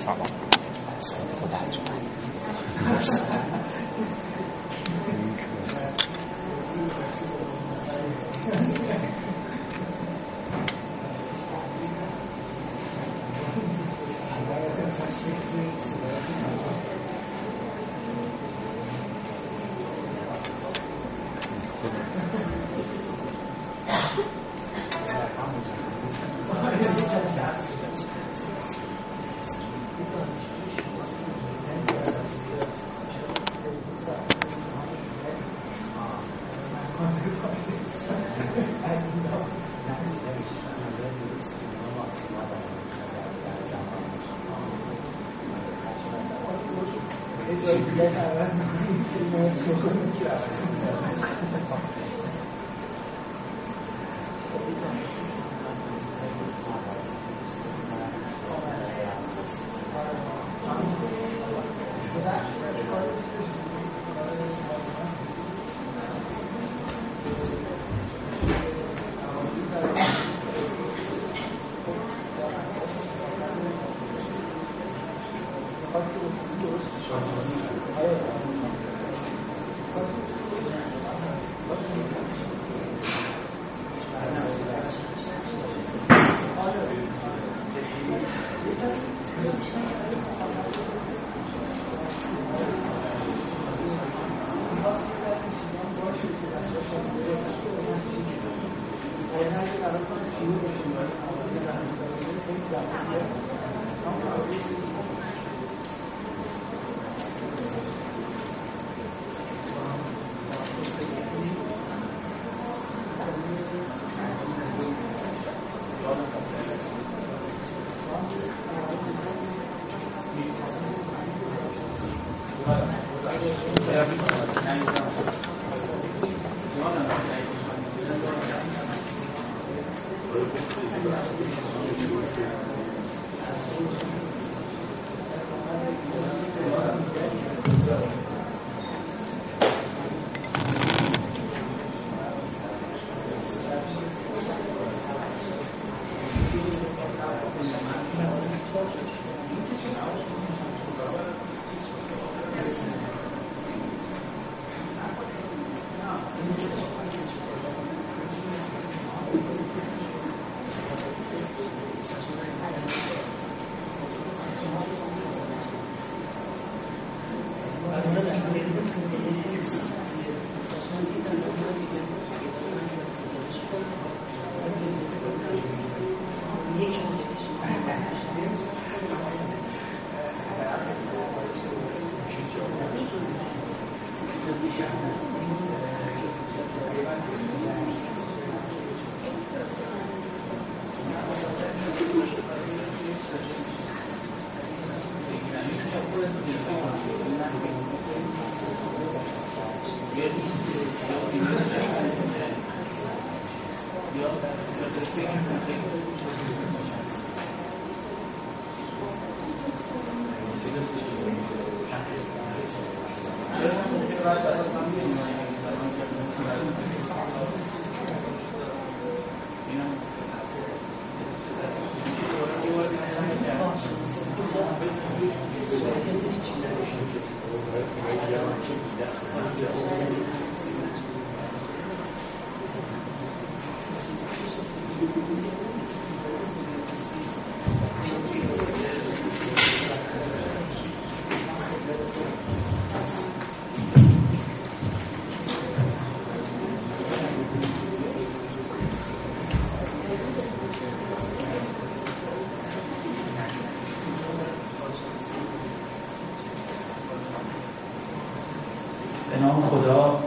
سلام سایت خود انجمن به نام خدا.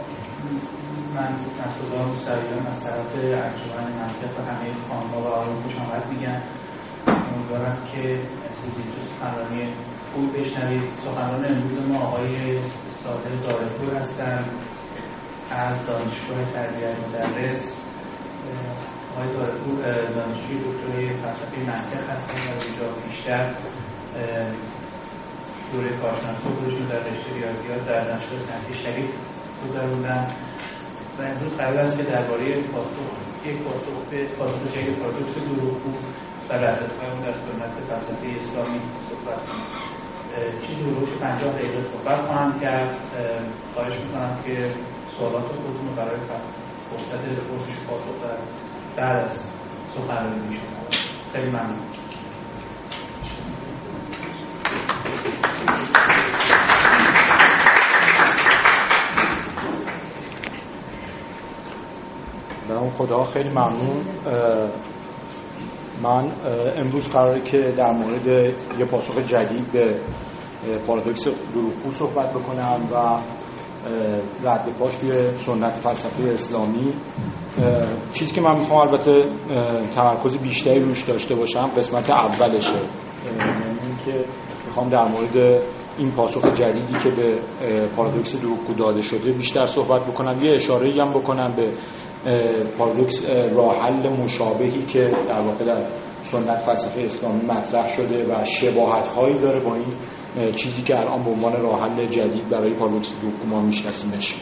من مسعود موسویان از طرف انجمن منطق و همه خانم‌ها و آقایون خوش آمد میگم. امیدوارم که امروز سخنرانی خوب بشنوید. سخنران امروز ما آقای صادق زارع‌پور هستند از دانشگاه تربیت مدرس. آقای زارع‌پور دانشجوی دکترای فلسفه منطق هستند و اینجا بیشتر دوره کارشناسی خودشون در رشته ریاضیات در دانشگاه صنعتی شریف گذروندن و امروز قرار است که درباره پاسخ جدید پارادوکس دروغگو و ردت‌هایمون در سنت فلسفه اسلامی صحبت کنیم. چیزی رو 50 دقیقه صحبت خواهم کرد. خواهش میکنم که سوالات خودتون رو برای فرصت پرسش و پاسخ بعد از سخنرانی میشونم. خیلی ممنون. برام خدا خیلی ممنون. من امروز قراره که در مورد یه پاسخ جدید به پارادوکس دروغگو صحبت بکنم و رد پاش توی سنت فلسفه اسلامی. چیزی که من میخوام البته تمرکز بیشتری روش داشته باشم قسمت اولشه، این که میخوام در مورد این پاسخ جدیدی که به پارادوکس دروغگو داده شده بیشتر صحبت بکنم. یه اشاره‌ای هم بکنم به پارادوکس راه حل مشابهی که در واقع در سنت فلسفه اسلامی مطرح شده و شباهت‌هایی داره با این چیزی که الان به عنوان راه حل جدید برای پارادوکس دروغگو ما میشناسیمش.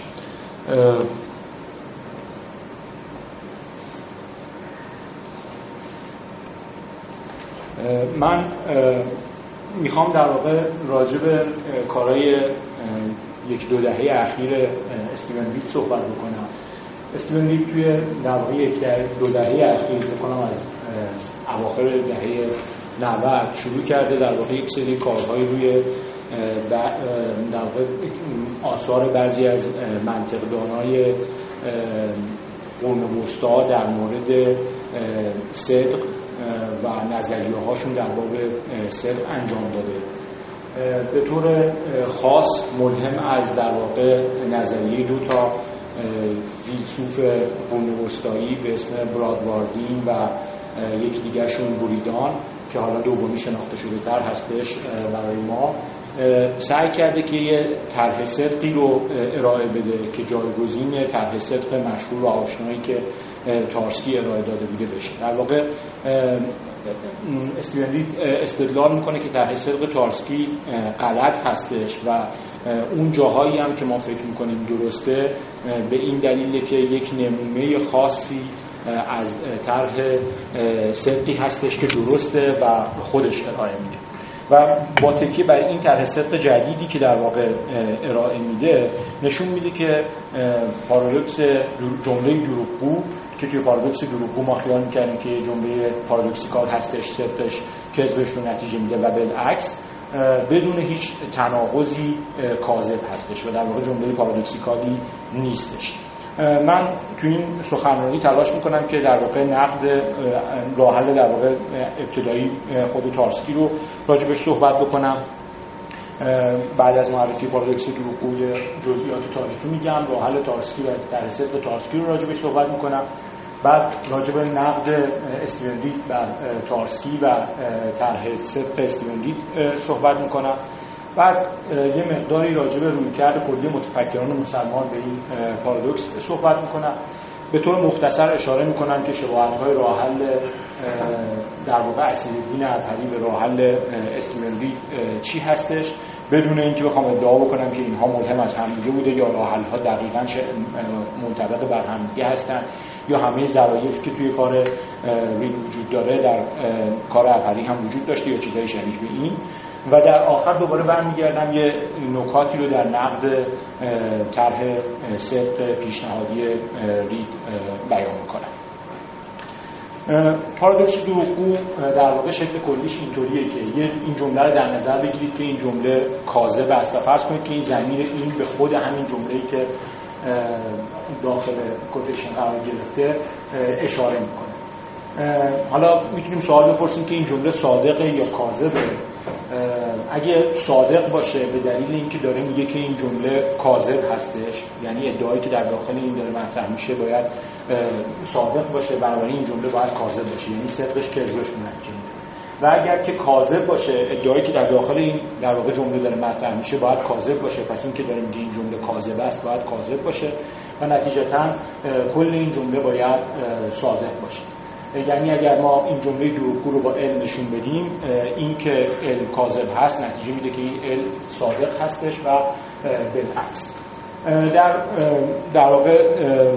من میخوام در واقع راجع به کارهای یک دو دهه اخیر استیون ویت صحبت بکنم. استیون ویت توی در واقع دو دهه اخیر فکر کنم از اواخر دهه 90 شروع کرده در واقع یک سری کارهای روی در واقع آثار بعضی از منطق‌دانای قرون وسطا در مورد صدق و نظریه هاشون در باب صدق انجام داده. به طور خاص ملهم از در واقع نظریه دو تا فیلسوف قرون وسطایی به اسم برادواردین و یکی دیگرشون بوریدان که حالا دومی شناخته شده تر هستش برای ما، سعی کرده که یه طرح صدقی رو ارائه بده که جایگزین طرح صدق مشهور و آشنایی که تارسکی ارائه داده بوده بشه. در واقع استیون ویت استدلال میکنه که طرح صدق تارسکی غلط هستش و اون جاهایی هم که ما فکر میکنیم درسته به این دلیله که یک نمونه خاصی از طرح صدقی هستش که درسته و خودش ارائه میده و با تکیه بر این طرح صدق جدیدی که در واقع ارائه میده نشون میده که پارادوکس جمله دروغگو که توی پارادوکس دروغگو ما خیال میکنیم که جمله پارادوکسیکال هستش، صدقش کذبش رو نتیجه میده و بالعکس بدون هیچ تناقضی کاذب هستش و در واقع جمله پارادوکسیکالی نیستش. من تو این سخنرانی تلاش میکنم که در واقع نقد راه حل در واقع ابتدایی خود تارسکی رو راجبش صحبت بکنم. بعد از معرفی پارادوکس دروغگو جزئیات تاریخی میگم، راه حل تارسکی و طرح صدق تارسکی رو راجبش صحبت میکنم. بعد راجب نقد استیون ویت بر تارسکی و طرح صدق استیون ویت صحبت میکنم. بعد یه مقداری راجع به رویکرد کلی متفکران مسلمان به این پارادوکس صحبت میکنم. به طور مختصر اشاره میکنم که شباهت‌های راه حل در واقع اسیدالدین عبهری به راه حل استیون ویت چی هستش، بدون اینکه بخوام ادعا بکنم که اینها ملهم از همدیگه بوده یا راه حل‌ها دقیقاً منطبق بر همدیگه هستن یا همه ظرافتی که توی کار ویت وجود داره در کار عبهری هم وجود داشته یا چیزای شبیه به این. و در آخر دوباره برمیگردم یه نکاتی رو در نقد طرح صدق پیشنهادی رید بیان میکنم. پارادوکس دروغگو در واقع شکل کلیش اینطوریه که این جمله رو در نظر بگیرید که این جمله کاذب است و فرض کنید که این ضمیر این به خود همین جمله‌ای که داخل کوتیشن قرار گرفته اشاره میکنه. حالا میتونیم سوال بپرسیم که این جمله صادقه یا کاذبه. اگه صادق باشه به دلیل اینکه داره میگه که این جمله کاذب هستش، یعنی ادعایی که در داخل این داره مطرح میشه باید صادق باشه، بنابراین این جمله باید کاذب باشه، یعنی صدقش کذبش منجی میده. و اگر که کاذب باشه، ادعایی که در داخل این در واقع جمله داره مطرح میشه باید کاذب باشه، پس این که داره میگه این جمله کاذب است باید کاذب باشه و نتیجتاً کل این جمله باید صادق باشه. یعنی اگر ما این جمله دروغگو رو با ال نشون بدیم، این که ال کاذب هست نتیجه میده که این ال صادق هستش و بالعکس. در واقع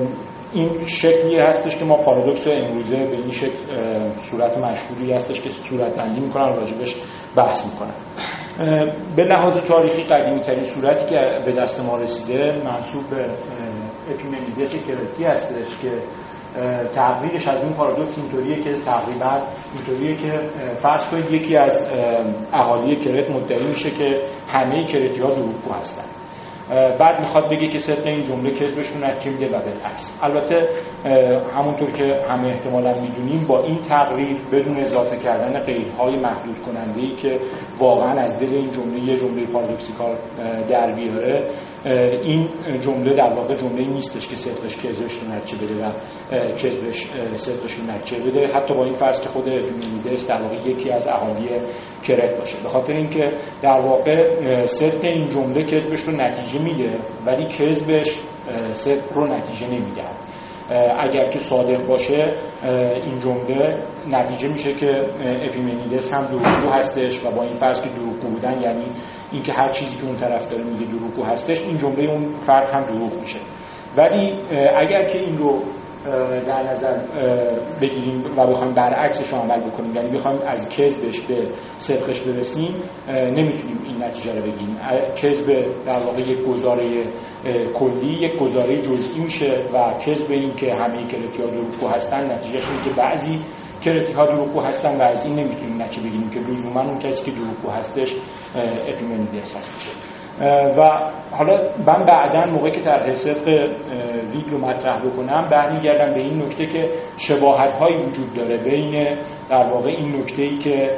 این شکلی هستش که ما پارادوکس امروزه به این شکل صورت مشهوری هستش که صورت بندی میکنن و راجبش بحث میکنن. به لحاظ تاریخی قدیمی ترین صورتی که به دست ما رسیده منسوب به اپیمنیدس کرتی هستش که تقریرش از این پارادوکس اینطوریه که تقریبا اینطوریه که فرض کنید یکی از اهالی کرت مدعی میشه که همه کرتی‌ها دروغگو هستن، بعد میخواد بگه که صدق این جمله کذبشون نتیجه میده و بالعکس. البته همونطور که همه احتمالاً میدونیم با این تقریر بدون اضافه کردن قیدهای محدود کننده‌ای که واقعاً از دل این جمله یه جمله پارادوکسیکال در بیاره، این جمله در واقع جمله‌ای نیستش که صدقش کذبش رو نتیجه بده و کذبش صدقش رو نتیجه بده، حتی با این فرض که خود اپیمنیدس در واقع یکی از اهالی کرت باشه، به خاطر اینکه در واقع صدق این جمله کذبش رو نتیجه میده ولی کذبش صدق رو نتیجه نمیده. اگر که صادق باشه این جمله نتیجه میشه که اپیمنیدس هم دروغگو هستش و با این فرض که دروغگو بودن یعنی اینکه هر چیزی که اون طرف داره میگه دروغگو هستش، این جمله اون فرد هم دروغ میشه. ولی اگر که این رو در نظر بگیریم و بخوایم برعکسش رو عمل بکنیم، یعنی بخوایم از کذبش به صدقش برسیم، نمیتونیم این نتیجه رو بگیریم. کذب در واقع یک گزاره کلی یک گزاره جزئی میشه و کذب این که همه کرتی‌ها دروغگو هستن نتیجهش اینه که بعضی کرتی‌ها دروغگو هستن و از این نمیتونیم نتیجه بگیریم که لزوما اون کسی که دروغگو هستش اپیمنیدس هستش. و حالا من بعداً موقعی که طرح صدق ویگ رو مطرح بکنم برمیگردم به این نکته که شباهت‌هایی وجود داره بین در واقع این نکته‌ای که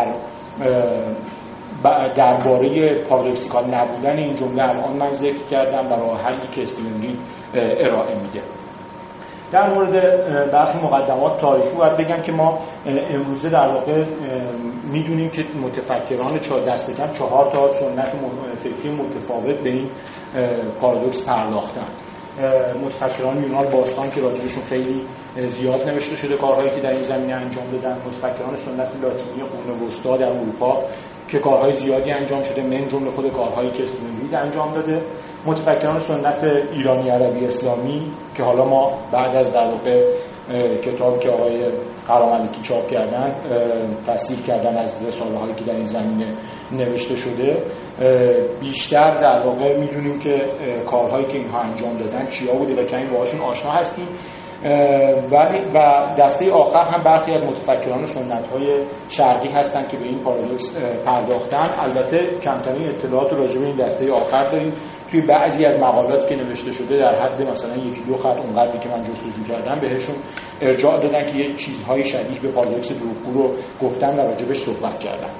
درباره پارادوکسیکال نبودن این جمله الان من ذکر کردم و راه حلی که استیون رید ارائه میده. در مورد برخی مقدمات تاریخی باید بگم که ما امروزه در واقع میدونیم که متفکران دست کم 4 تا سنت فکری متفاوت به این پارادوکس پرداختن. متفکران یونان باستان که راجبشون خیلی زیاد نوشته شده کارهایی که در این زمینه انجام دادن، متفکران سنت لاتینی قرون وسطا در اروپا که کارهای زیادی انجام شده، من جمله خود کارهایی که استیون رید انجام داده، متفکران سنت ایرانی عربی اسلامی که حالا ما بعد از در واقع کتاب که آقای قراملکی چاپ کردن تصحیح کردن از رساله هایی که در این زمینه نوشته شده، بیشتر در واقع میدونیم که کارهایی که اینها انجام دادن چیا بوده و کمی باهاشون آشنا هستیم. و دسته آخر هم برخی از متفکران سنت‌های شرقی هستند که به این پارادوکس پرداختن. البته کمترین اطلاعات راجع به این دسته آخر داریم. توی بعضی از مقالاتی که نوشته شده در حد مثلا 1-2 خط اونقدری که من جستجو کردم بهشون ارجاع دادن که یک چیزهای شبیه به پارادوکس دروغگو رو گفتن و راجع بهش صحبت کردن.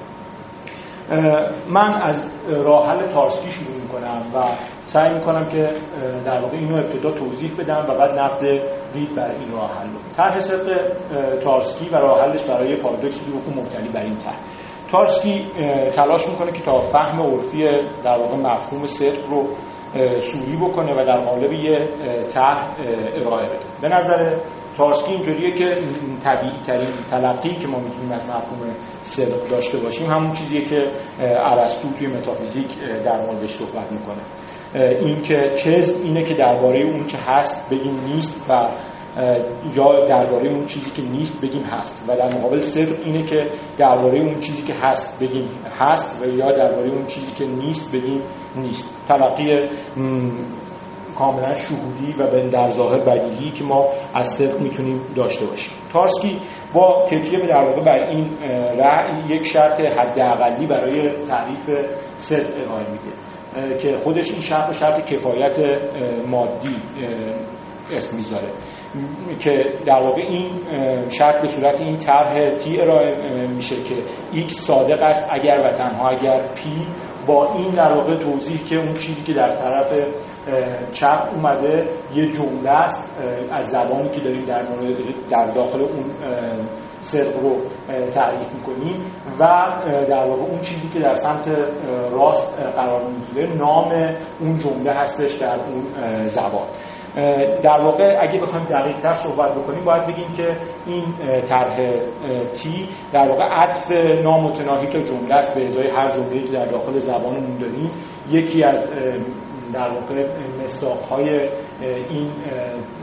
من از راه حل تارسکی شروع میکنم و سعی میکنم که در واقع اینو ابتدا توضیح بدم و بعد نقد رید بر این راه حل. طرح صدق تارسکی و راه حلش برای پارادوکس دروغگو مبتنی بر این طرح. تارسکی تلاش میکنه که تا فهم عرفی در واقع مفهوم صدق رو سوری بکنه و در قالب یه طرح ارائه بده. به نظر تارسکی اینطوریه که طبیعی ترین تلقی که ما میتونیم از مفهوم صدق داشته باشیم همون چیزیه که ارسطو توی متافیزیک در موردش صحبت میکنه. این که کذب اینه که درباره اون چه هست بگیم نیست و یا درباره اون چیزی که نیست بگیم هست، و در مقابل صدق اینه که درباره اون چیزی که هست بگیم هست و یا درباره اون چیزی که نیست بگیم نیست. تلقی کاملا شهودی و در ظاهر بدیهی که ما از صدق میتونیم داشته باشیم. تارسکی با تکیه به در واقع بر این رأی یک شرط حداقلی برای تعریف صدق ارائه میده که خودش این شرط کفایت مادی اسم میذاره که در واقع این شرط به صورت این طرح تی ارائه میشه که x صادق است اگر و تنها اگر p، با این در واقع توضیح که اون چیزی که در طرف چپ اومده یه جمله است از زبانی که داریم در داخل اون صدق رو تعریف میکنیم و در واقع اون چیزی که در سمت راست قرار میگیره نام اون جمله هستش در اون زبان. در واقع اگه بخوایم دقیق‌تر صحبت بکنیم باید بگیم که این طرح تی در واقع عطف نامتناهی تا جمله است به ازای هر جمله‌ای که در داخل زبانمون داریم. یکی از در واقع مصداق‌های این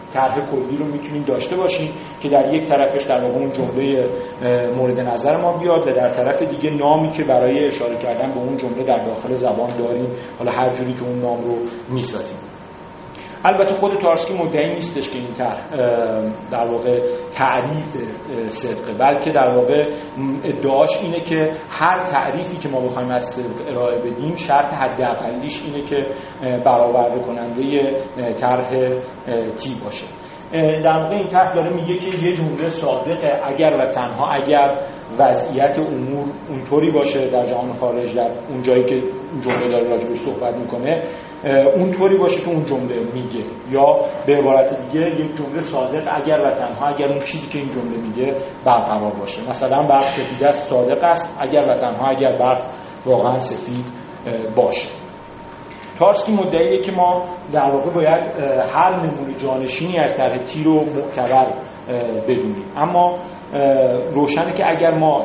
طرح کلی رو میتونیم داشته باشیم که در یک طرفش در واقع اون جمله مورد نظر ما بیاد و در طرف دیگه نامی که برای اشاره کردن به اون جمله در داخل زبان داریم، حالا هر جوری که اون نام رو میسازیم. البته خود تارسکی مدعی نیستش که این طرح در واقع تعریف صدقه، بلکه در واقع ادعاش اینه که هر تعریفی که ما بخوایم از صدق ارائه بدیم شرط حداقلیش اینه که برآورده کننده طرح تی باشه. در واقع این طرح داره میگه که یه جمله صادقه اگر و تنها اگر وضعیت امور اونطوری باشه در جهان خارج، در اون جایی که اون جمله داره راجبش صحبت میکنه اونطوری باشه که اون جمله میگه، یا به عبارت دیگه یک جمله صادق اگر و تنها اگر اون چیزی که این جمله میگه برقرار باشه. مثلا برق سفید است صادق است اگر و تنها اگر برق واقعا سفید باشه. تارسکی مدعیه که ما در واقع باید هر نمونه جانشینی از طرح تی رو معتبر بدونیم، اما روشنه که اگر ما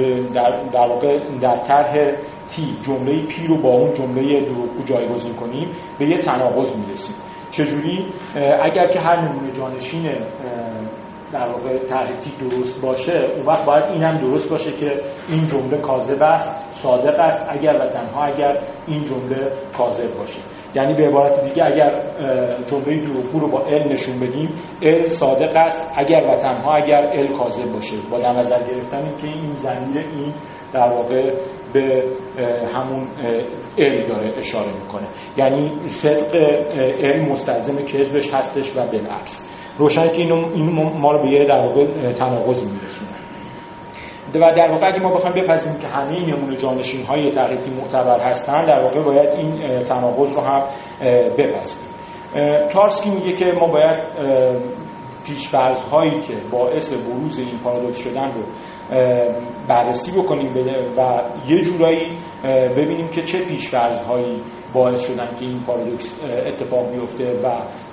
در واقع در طرح تی جمله پی رو با اون جمله دروغگو جایگزین کنیم به یه تناقض میرسیم. چجوری؟ اگر که هر نمونه جانشین در واقع طرح تی درست باشه، اون وقت باید این هم درست باشه که این جمله کاذب است، صادق است اگر و تنها اگر این جمله کاذب باشه. یعنی به عبارت دیگه اگر جمله دروغگو رو با ال نشون بدیم، ال صادق است اگر و تنها اگر ال کاذب باشه، با در نظر گرفتن که این ضمیر این در واقع به همون ال داره اشاره میکنه، یعنی صدق ال مستلزم کذبش هستش و بالعکس. روشنه که اینو ما رو به یه در واقع تناقض میرسونه. و در واقع اگه ما بخوایم بپذیریم که همه نمونه جانشین‌های طرح تی معتبر هستن، در واقع باید این تناقض رو هم بپذیریم. تارسکی میگه که ما باید پیش‌فرض‌هایی که باعث بروز این پارادوکس شدن رو بررسی بکنیم و یه جورایی ببینیم که چه پیش‌فرض‌هایی باعث شدن که این پارادوکس اتفاق بیفته و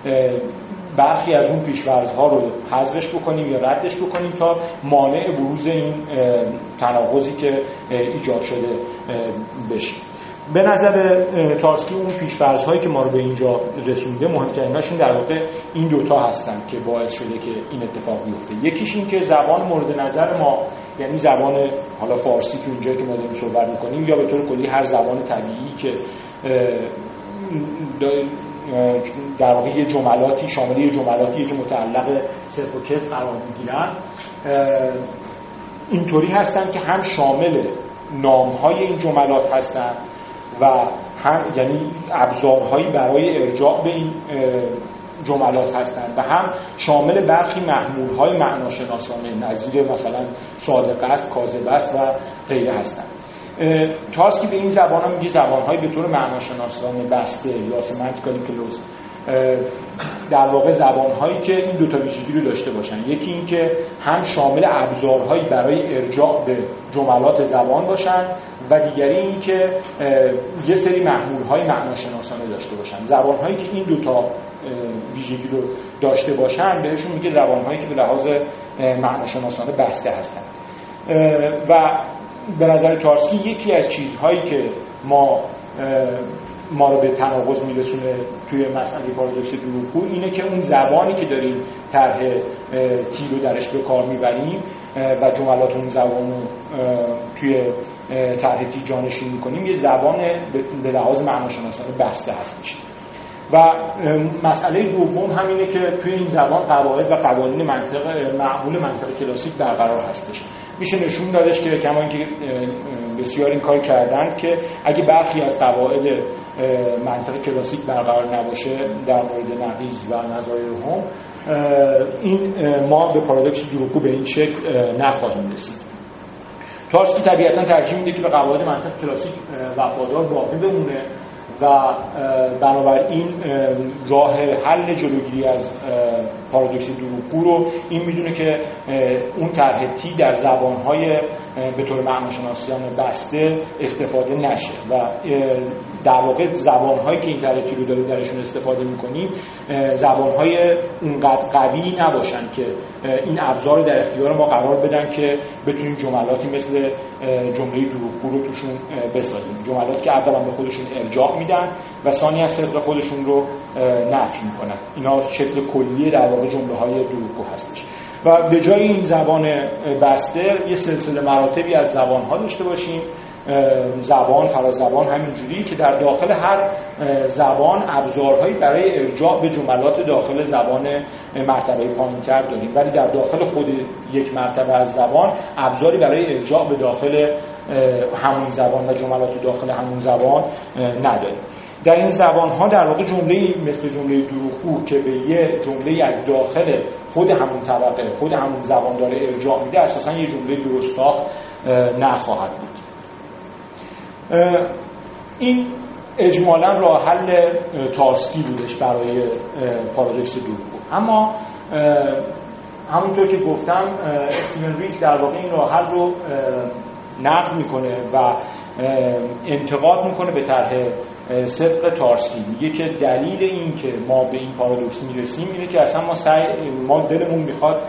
برخی از اون پیش‌فرض‌ها رو حذفش بکنیم یا ردش بکنیم تا مانع بروز این تناقضی که ایجاد شده بشه. به نظر تارسکی اون پیش‌فرض‌هایی که ما رو به اینجا رسونده مهمتریناشون در واقع این دوتا هستن که باعث شده که این اتفاق بیفته. یکیش این که زبان مورد نظر ما، یعنی زبان حالا فارسی که اونجایی که ما داریم صحبت می‌کنیم یا به طور کلی هر زبان طبیعی که در واقع یه جملاتی شامل یه جملاتی که متعلق صدق و کذب قرار می‌گیرن، اینطوری هستن که هم شامل نام‌های این جملات هستن و هم یعنی ابزارهایی برای ارجاع به این جملات هستند و هم شامل برخی محمول‌های معناشناسانه نظیر مثلا صادق است، کاذب است و غیره هستند. تارسکی به این زبان هم میگه زبان‌های به طور معناشناسانه بسته یا سمنتیکالی کلوزد، در واقع زبان‌هایی که این دو تا ویژگی رو داشته باشن. یکی این که هم شامل ابزارهایی برای ارجاع به جملات زبان باشن و دیگری این که یه سری محمول‌های معناشناسانه داشته باشن. زبان‌هایی که این دو تا ویژگی رو داشته باشن بهشون میگه زبان‌هایی که به لحاظ معناشناسانه بسته هستن. و به نظر تارسکی یکی از چیزهایی که ما رو به تناقض میرسونه توی مسئله پارادوکس دروغگو اینه که اون زبانی که داریم طرح تی رو درش به کار میبریم و جملات اون زبان رو توی طرح تی جانشین میکنیم یه زبان به لحاظ معناشناسانه بسته هستش. و مسئله دوم همینه که توی این زبان قواعد و قوانین معمول منطق کلاسیک برقرار هستش. میشه نشون دادش که کما اینکه بسیار این کار کردن که اگه برخی از قواعد منطق کلاسیک برقرار نباشه در مورد نقیض و نظایر هم، این ما به پارادوکس دروغگو به این شکل نخواهیم رسید. تارسکی طبیعتاً ترجیح میده که به قواعد منطق کلاسیک وفادار باقی بمونه و بنابراین راه حل جلوگیری از پارادوکس دروغگو رو این میدونه که اون طرح تی در زبان‌های به طور معناشناسانه بسته استفاده نشه و در واقع زبان‌هایی که این طرح تی رو داریم درشون استفاده می‌کنیم زبان‌های اونقدر قوی نباشن که این ابزار رو در اختیار ما قرار بدن که بتونیم جملاتی مثل جمله دروغگو رو توشون بسازیم. جملاتی که اولا به خودشون ارجاع میدن میدن و ثانی از صدق خودشون رو نفی میکنن. اینا شکل کلی در واقع جمله‌های دروغگو هستش. و به جای این زبان بسته یه سلسله مراتبی از زبان‌ها داشته باشیم. زبان، فرازبان همینجوری که در داخل هر زبان ابزارهایی برای ارجاع به جملات داخل زبان مرتبه پایین‌تر داریم، ولی در داخل خود یک مرتبه از زبان ابزاری برای ارجاع به داخل همون زبان و جملات داخل همون زبان نداریم. در این زبان‌ها در واقع جمله‌ای مثل جمله دروغگو که به یه جمله‌ای از داخل خود همون طبقه، خود همون زبان داره ارجاع میده، اساساً یه جمله درست ساخت نخواهد بود. این اجمالاً راه حل تارسکی بودش برای پارادوکس دروغگو. اما همونطور که گفتم استیون ریک در واقع این راه حل رو نقد میکنه و انتقاد میکنه به طرح صدق تارسکی. میگه که دلیل این که ما به این پارادوکس میرسیم اینه که اصلا ما دلمون میخواد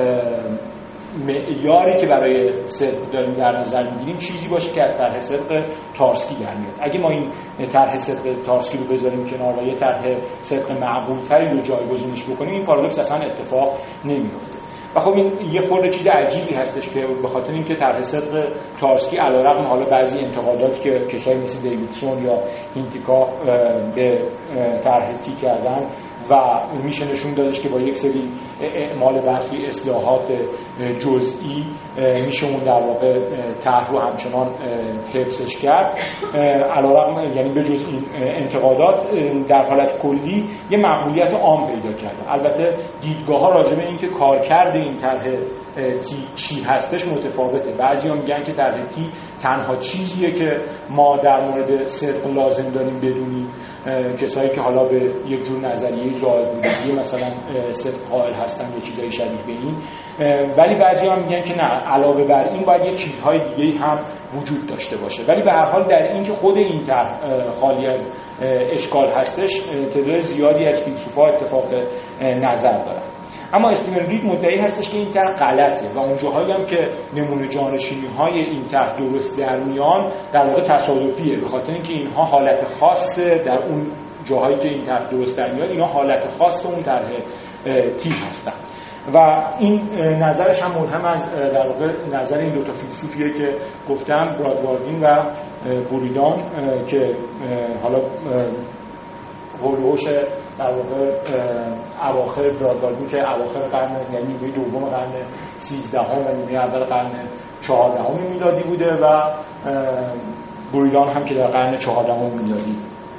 معیاری که برای صدق داریم در نظر میگیریم چیزی باشه که از طرح صدق تارسکی در میاد. اگه ما این طرح صدق تارسکی رو بذاریم کنار و یه طرح صدق معقول‌تری رو جایگزینش بکنیم، این پارادوکس اصلا اتفاق نمیفته. و خب این یه خورده چیز عجیبی هستش که به خاطر اینکه طرح صدق تارسکی علیرغم حالا بعضی انتقاداتی که کسایی مثل دیویدسون یا هینتیکا به طرح تی کردن و میشه نشون دادش که با یک سری اعمال برخی اصلاحات جزئی میشه اون در واقع طرح رو همچنان حفظش کرد، علیرغم یعنی بجز این انتقادات در حالت کلی یه مقبولیت عام پیدا کرده. البته دیدگاه‌ها راجع به اینکه کارکرد این طرح تی چی هستش متفاوته. بعضی‌ها میگن که طرح تی تنها چیزیه که ما در مورد صدق لازم داریم بدونیم. کسایی که حالا به یک جور نظریه زائد بودی مثلا صدق قائل هستن یا چیزای شبیه به این، ولی بعضی‌ها میگن که نه، علاوه بر این باید یه چیزهای دیگه‌ای هم وجود داشته باشه. ولی به هر حال در این که خود این طرح خالی از اشکال هستش تعداد زیادی از فیلسوفا اتفاق نظر دارن. اما استیون ریک مدعی هستش که این طرح غلطه و اون جاهایی هم که نمونه جانشینی‌های این طرح درست در میان در واقع تصادفیه، به خاطر اینکه اینها حالت خاص در اون جاهایی که این طرح درست در میاد اینا حالت خاص اون طرح تی هستن. و این نظرش هم ملهم از در واقع نظر این دو تا فیلسوفیه که گفتم، برادواردین و بوریدان، که حالا هولوش در واقع اواخر برادواردین که اواخر قرن یعنی نیمه دوم قرن 13 و نیمه اول قرن 14 میلادی بوده و بوریدان هم که در قرن 14 میلادی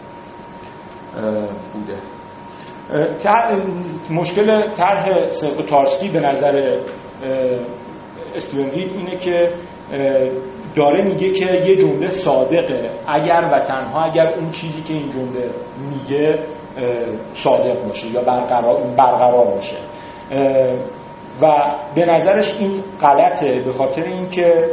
بوده. مشکل طرح صدق تارسکی به نظر استیون ریک اینه که داره میگه که یه جمله صادقه اگر و تنها اگر اون چیزی که این جمله میگه صادق باشه یا برقرار باشه و به نظرش این غلطه، به خاطر اینکه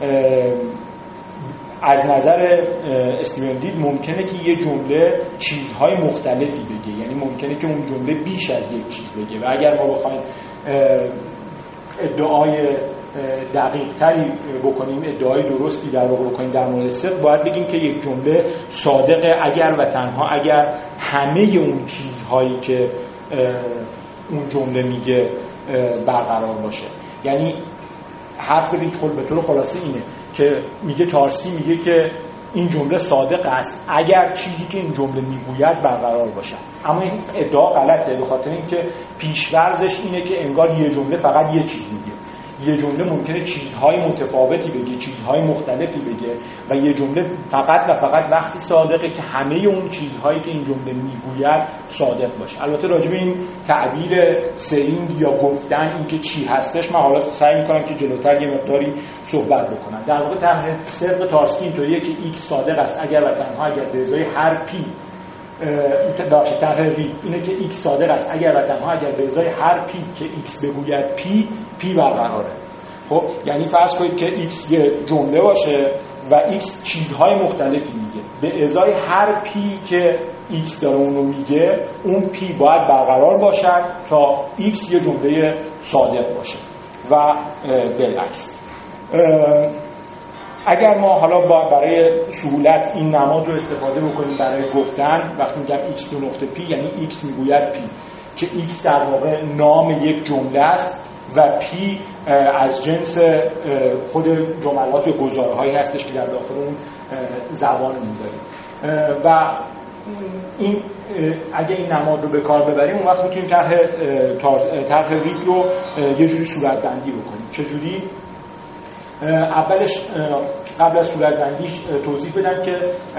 از نظر استیون ریک ممکنه که یه جمله چیزهای مختلفی بگه، یعنی ممکنه که اون جمله بیش از یک چیز بگه و اگر ما بخوایم ادعای دقیق تری بکنیم، ادعای درستی در واقع بکنیم در مورد صدق، باید بگیم که یک جمله صادقه اگر و تنها اگر همه اون چیزهایی که اون جمله میگه برقرار باشه. یعنی حرف ریک به طور خلاصه اینه که میگه تارسکی میگه که این جمله صادق است اگر چیزی که این جمله میگوید برقرار باشه. اما این ادعا غلطه، به خاطر اینکه پیش‌فرضش اینه که انگار یه جمله فقط یه چیز میگه. یه جمله ممکنه چیزهای متفاوتی بگه، چیزهای مختلفی بگه و یه جمله فقط و فقط وقتی صادقه که همه اون چیزهایی که این جمله میگوید صادق باشه. البته راجع به این تعبیر سیینگ یا گفتن این که چی هستش من حالا سعی میکنم که جلوتر یه مقداری صحبت بکنم. در واقع طرح صدق تارسکی اینطوریه که x صادق است اگر و تنها اگر به ازای هر p طرح ریک اینه که x صادق است اگر و تنها اگر به ازای هر p که x بگوید p برقراره. خب یعنی فرض کنید که x یه جمله باشه و x چیزهای مختلفی میگه، به ازای هر p که x داره اونو میگه اون p باید برقرار باشد تا x یه جمله صادق باشه و بالعکس. اگر ما حالا برای سهولت این نماد رو استفاده بکنیم برای گفتن، وقتی میگم x دو نقطه p یعنی x میگوید p، که x در واقع نام یک جمله است و p از جنس خود جملات و گزاره‌هایی هستش که در داخل اون زبانمون داریم. و این اگه این نماد رو به کار ببریم اون وقت میتونیم طرح رید رو یه جوری صورتبندی بکنیم. چجوری؟ اولش قبل از صورتبندیش توضیح بدم که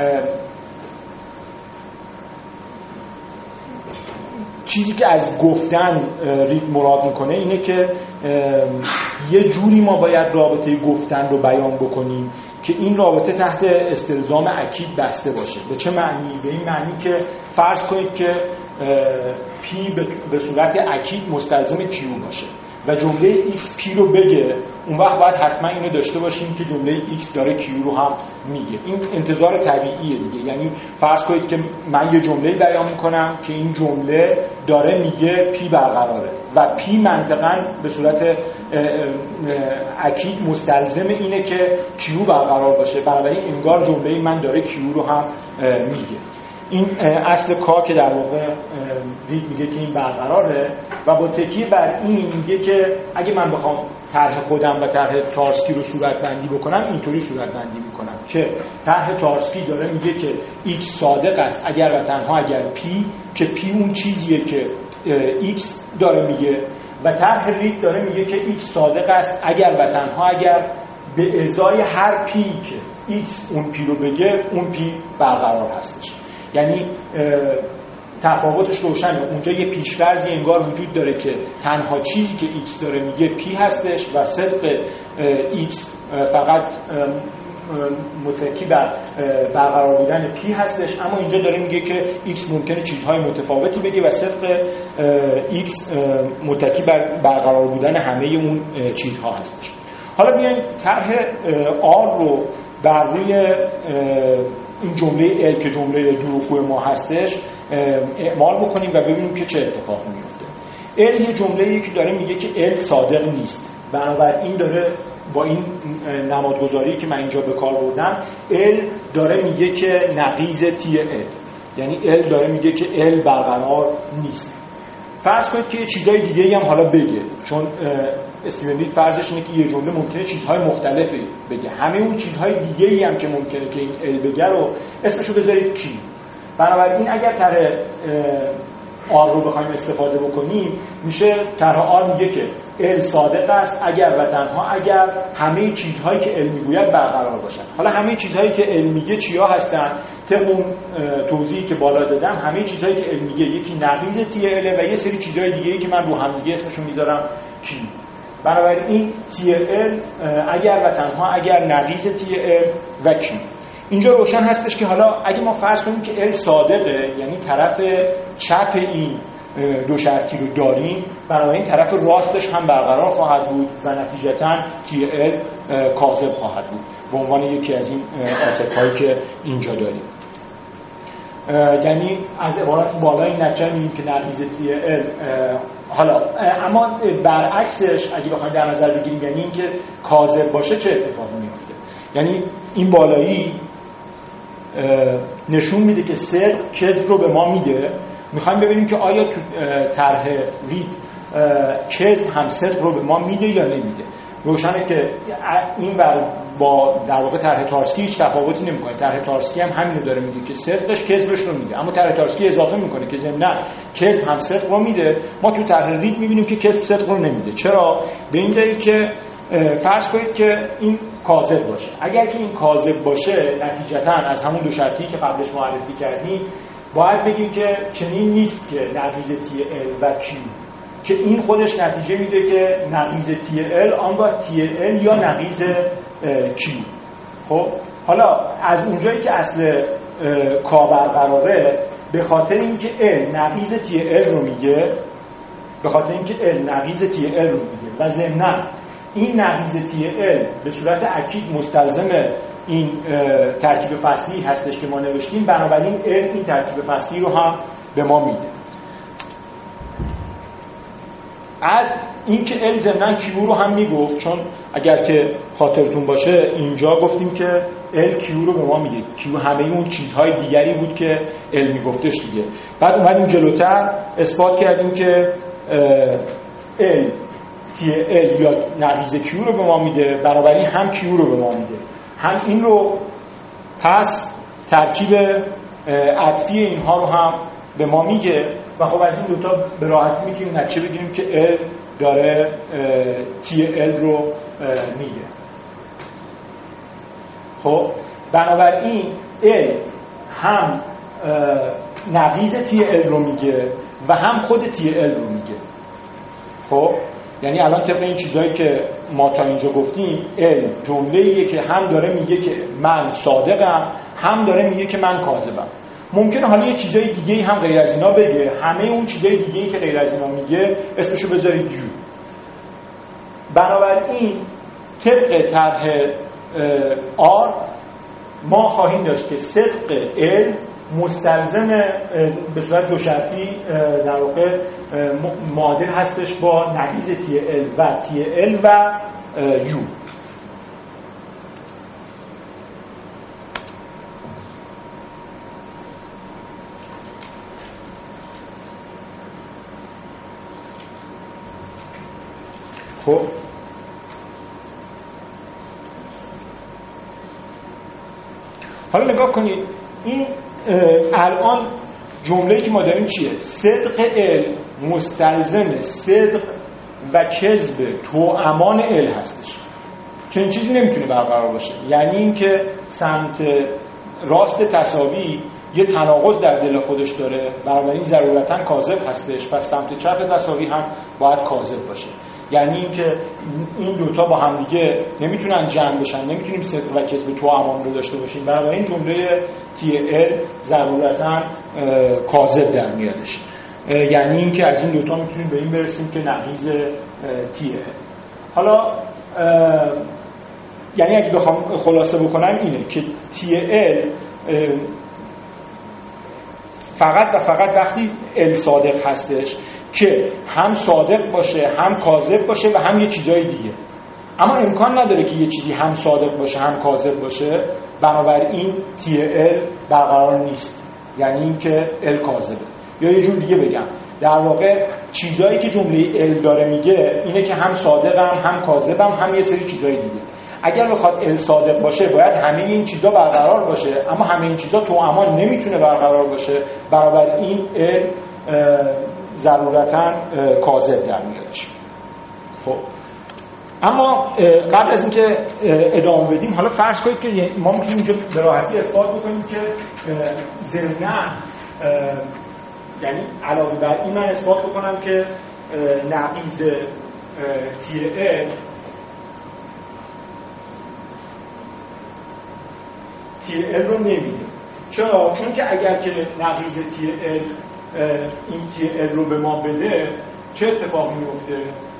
چیزی که از گفتن رید مراد میکنه اینه که یه جوری ما باید رابطه گفتن رو بیان بکنیم که این رابطه تحت استلزام اکید بسته باشه. به چه معنی؟ به این معنی که فرض کنید که P به صورت اکید مستلزم Q باشه و جمله X P رو بگه، اون وقت باید حتما اینو داشته باشیم که جمله X داره Q رو هم میگه. این انتظار طبیعیه دیگه. یعنی فرض کنید که من یه جمله بیان میکنم که این جمله داره میگه P برقراره و P منطقاً به صورت اکید مستلزم اینه که Q برقرار باشه، بنابراین انگار جمله من داره Q رو هم میگه. این اصل کار که در واقع رید میگه که این برقراره و با تکیه بر این میگه که اگه من بخوام طرح خودم و طرح تارسکی رو صورتبندی بکنم اینطوری صورتبندی میکنم که طرح تارسکی داره میگه که x صادق است اگر و تنها اگر p، که p اون چیزیه که x داره میگه، و طرح رید داره میگه که x صادق است اگر و تنها اگر به ازای هر p که x اون p رو بگه اون p برقرار هستش. یعنی تفاوتش روشنه. اونجا یه پیش‌فرضی انگار وجود داره که تنها چیزی که x داره میگه p هستش و صدق x فقط متکی بر برقرار بودن p هستش، اما اینجا داره میگه که x ممکنه چیزهای متفاوتی بگه و صدق x متکی بر برقرار بودن همه اون چیزها هستش. حالا بیاین طرح r رو بر روی این جمله ال که جمله دروغگوی ما هستش اعمال بکنیم و ببینیم که چه اتفاقی میفته. ال یه جمله‌ای که داره میگه که ال صادق نیست، بنابراین داره با این نمادگذاری که من اینجا به کار بردم ال داره میگه که نقیض تی ال، یعنی ال داره میگه که ال برقرار نیست. فرض کنید که چیزهای دیگه‌ای هم حالا بگه، چون استیون رید فرضش اینه که یه جمله ممکنه چیزهای مختلفی بگه، همه اون چیزهای دیگه‌ای هم که ممکنه که این ال بگه رو اسمشو بذارید کی. بنابراین اگر طرح آر رو بخوایم استفاده بکنیم میشه طرح آر میگه که ال صادق است اگر و تنها اگر همه چیزهایی که ال میگوید برقرار باشن. حالا همه چیزهایی که ال میگه چیا هستن؟ طبق اون توضیحی که بالا دادم همه چیزهایی که ال میگه یکی نقیض تی ال و یه سری چیزهای دیگه‌ای که من رو هم دیگه اسمشون میذارم کی. بنابراین این تی ال اگر و تنها اگر نقیض تی ال و کی. اینجا روشن هستش که حالا اگه ما فرض کنیم که ال صادقه، یعنی طرف چپ این دو شرطی رو داریم، بنابراین طرف راستش هم برقرار خواهد بود و نتیجتاً تی ال کاذب خواهد بود به عنوان یکی از این عاطفهایی که اینجا داریم. یعنی از عبارت بالای نتیجه میگیم که نقیض تی ال حالا اما برعکسش اگه بخوایم در نظر بگیریم یعنی این که کاذب باشه چه اتفاقی میفته. یعنی این بالایی نشون میده که صدق کذب رو به ما میده. میخوایم ببینیم که آیا تو طرح رید کذب هم صدق رو به ما میده یا نمیده. روشنه که این با در واقع طرح تارسکی هیچ تفاوتی نمیکنه. طرح تارسکی هم همین رو داره میگه که صدقش کذبش رو میده، اما طرح تارسکی اضافه میکنه که ضمن کذب هم صدق رو میده. ما تو طرح رید میبینیم که کذب صدق رو نمیده. چرا؟ به این دلیل که فرض کنید که این کاذب باشه. اگر که این کاذب باشه نتیجتاً از همون دو شرطی که قبلش معرفی کردیم باید بگیم که چنین نیست که نقیض تی ال و کی، که این خودش نتیجه میده که نقیض تی ال آنگاه تی ال یا نقیض کی. خب حالا از اونجایی که اصل کا برقراره، به خاطر اینکه ال نقیض تی ال رو میگه، به خاطر اینکه ال نقیض تی ال رو میگه و ضمناً این نقیض تی ال به صورت اکید مستلزم این ترکیب فصلی هستش که ما نوشتیم، بنابراین ال این ترکیب فصلی رو هم به ما میده. از اینکه ال ضمن کیو رو هم میگفت، چون اگر که خاطرتون باشه اینجا گفتیم که ال کیو رو به ما میگه، کیو همه اون چیزهای دیگری بود که ال میگفتش دیگه. بعد اومدیم جلوتر اثبات کردیم که ال تی ال یا نقیض کیو رو به ما میده، بنابراین هم کیو رو به ما میده هم این رو. پس ترکیب عطفی اینها رو هم به ما میگه و خب از این دوتا به راحتی میتونیم نتیجه بگیریم که ال داره تی ال رو میگه. خب بنابراین ال هم نقیض تی ال رو میگه و هم خود تی ال رو میگه. خب یعنی الان طبق این چیزهایی که ما تا اینجا گفتیم ال جمله‌ایه که هم داره میگه که من صادقم، هم داره میگه که من کاذبم. ممکنه حالا یه چیزای دیگه‌ای هم غیر از اینا بگه، همه اون چیزای دیگه‌ای که غیر از اینا میگه اسمشو بذارید جو. بنابراین طبق طرح آر ما خواهیم داشت که صدق ال مستلزم به صورت دو شرطی در واقع معادل هستش با نقیض تی ال و تی ال و یو. خب حالا نگاه کنید این الان جمله‌ای که ما داریم چیه؟ صدق ال مستلزم صدق و کذب توامان ال هستش. چنین چیزی نمیتونه برقرار باشه. یعنی اینکه سمت راست تساوی یه تناقض در دل خودش داره، بنابراین ضرورتاً کاذب هستش، پس سمت چپ تساوی هم باید کاذب باشه. یعنی اینکه این دوتا با هم دیگه نمیتونن جمع بشن، نمیتونیم صدق و کذب توامان رو داشته باشیم، بنابراین جمله تی ال ضرورتاً کاذب در میادش. یعنی اینکه از این دوتا میتونیم به این برسیم که نقیض تی ال. حالا یعنی اگه بخوام خلاصه بکنم اینه که تی ال فقط و فقط وقتی ال صادق هستش که هم صادق باشه هم کاذب باشه و هم یه چیزای دیگه. اما امکان نداره که یه چیزی هم صادق باشه هم کاذب باشه، بنابراین تی ال برقرار نیست، یعنی این که ال کاذبه. یا یه جور دیگه بگم، در واقع چیزایی که جمله ال داره میگه اینه که هم صادقم هم کاذبم هم یه سری چیزای دیگه. اگر بخواد ال صادق باشه باید همه این چیزا برقرار باشه، اما همه این چیزا توامان نمیتونه برقرار باشه، بنابراین ال ضرورتاً کاذب در میادش. خب اما قبل از اینکه ادامه بدیم حالا فرض کنید که ما میتونیم اینجا به راحتی اثبات بکنیم که ضمناً، یعنی علاوه بر این من اثبات بکنم که نقیض تی ال رو نمیده. چرا؟ چون که اگر که نقیض تی ال این تی ال رو به ما بده چه اتفاقی میفته؟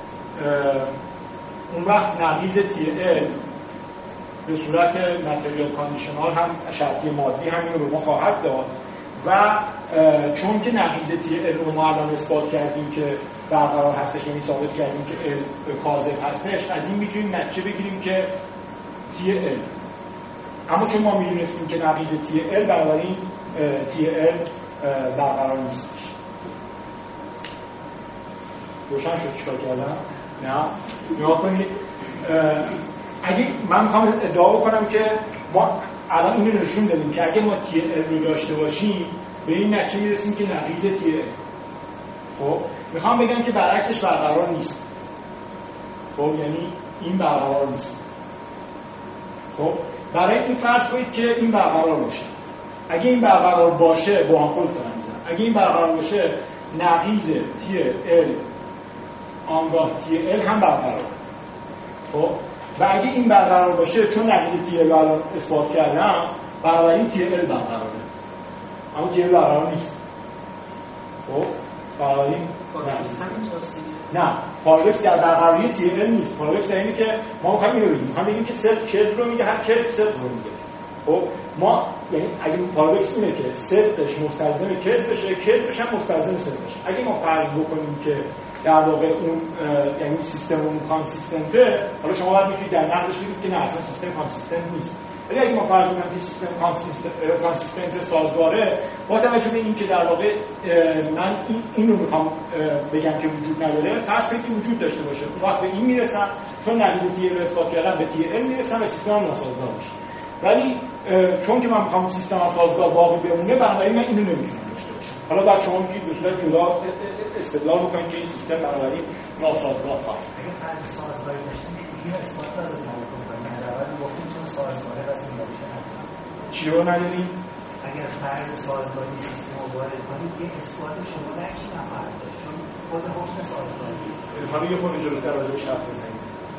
اون وقت نقیض تی ال به صورت متریال کاندیشنال هم شرطی مادی هم رو به ما خواهد داد و چون که نقیض تی ال رو ما الان اثبات کردیم که برقرار هستش، یعنی ثابت کردیم که ال کاذب هستش، از این میتونیم نتیجه بگیریم که تی ال، اما چون ما میدونستیم که نقیض تی ال بنابراین تی ال برقرار نیستش. روشن شد چیکار کردم؟ نه؟ نگاه کنید، اگه من میخوام ادعا کنم که ما الان اینو نشون دادیم که اگه ما تی ال رو داشته باشیم به این نتیجه میرسیم که نقیض تی ال. خب میخوام بگم که برعکسش برقرار نیست. خب یعنی این برقرار نیست. خب برای این فرض کنید که این برقرار باشه. اگه این برقرار باشه با هم خود کنم میزنم، اگه این برقرار باشه نقیض تی ال آنگاه تی ال هم برقرار. خب و اگه این برقرار باشه چون نقیض تی ال رو الان اثبات کردم بنابراین تی ال برقراره، اما تی ال برقرار نیست. خب بنابراین نه، پارادوکس در برقراری تی ال نیست. پارادوکس در اینه که ما می‌خوایم اینو بگیم، می‌خوایم بگیم که صرف کذب رو میگه، هر کذب صرف رو میگه. خب ما یعنی اگه پارادوکس اینه که صدقش مستلزم کذبش هم مستلزم صدق بشه. اگه ما فرض بکنیم که در واقع اون یعنی سیستم اون کانسیستنته، حالا شما باید میتونید در نقدش بگید که نه اصلا سیستم کانسیستنت نیست. ولی اگه ما فرض بکنیم که سیستم کانسیستنت سازگاره، با توجه به اینکه در واقع من اینو میخوام بگم که وجود نداره، فرض کنید که وجود داشته باشه، اون وقت به این میرسم چون نتیجه تی رو اثبات کردم به تی ال میرسم و سیستم ناسازگار میشه. ولی چون که من میخوام سیستم سازگار باقی بمونه، بنابراین من اینو نمیتونم داشته باشم. حالا بعد شما میتونید به صورت جدا استدلال بکنید که این سیستم بنابراین ناسازگار خواهد. اگه فرض سازگاری داشتیم اینو اثبات لازم نکنیم. از اول گفتیم چون سازگاره واسه میشه. چی رو نداریم؟ اگر فرض سازگاری سیستم رو وارد کنید، یه اثبات شما نشین نفر داشت، چون خود حکم سازگاری. حالا یه خورده جلوتر راجعش حرف بزنیم.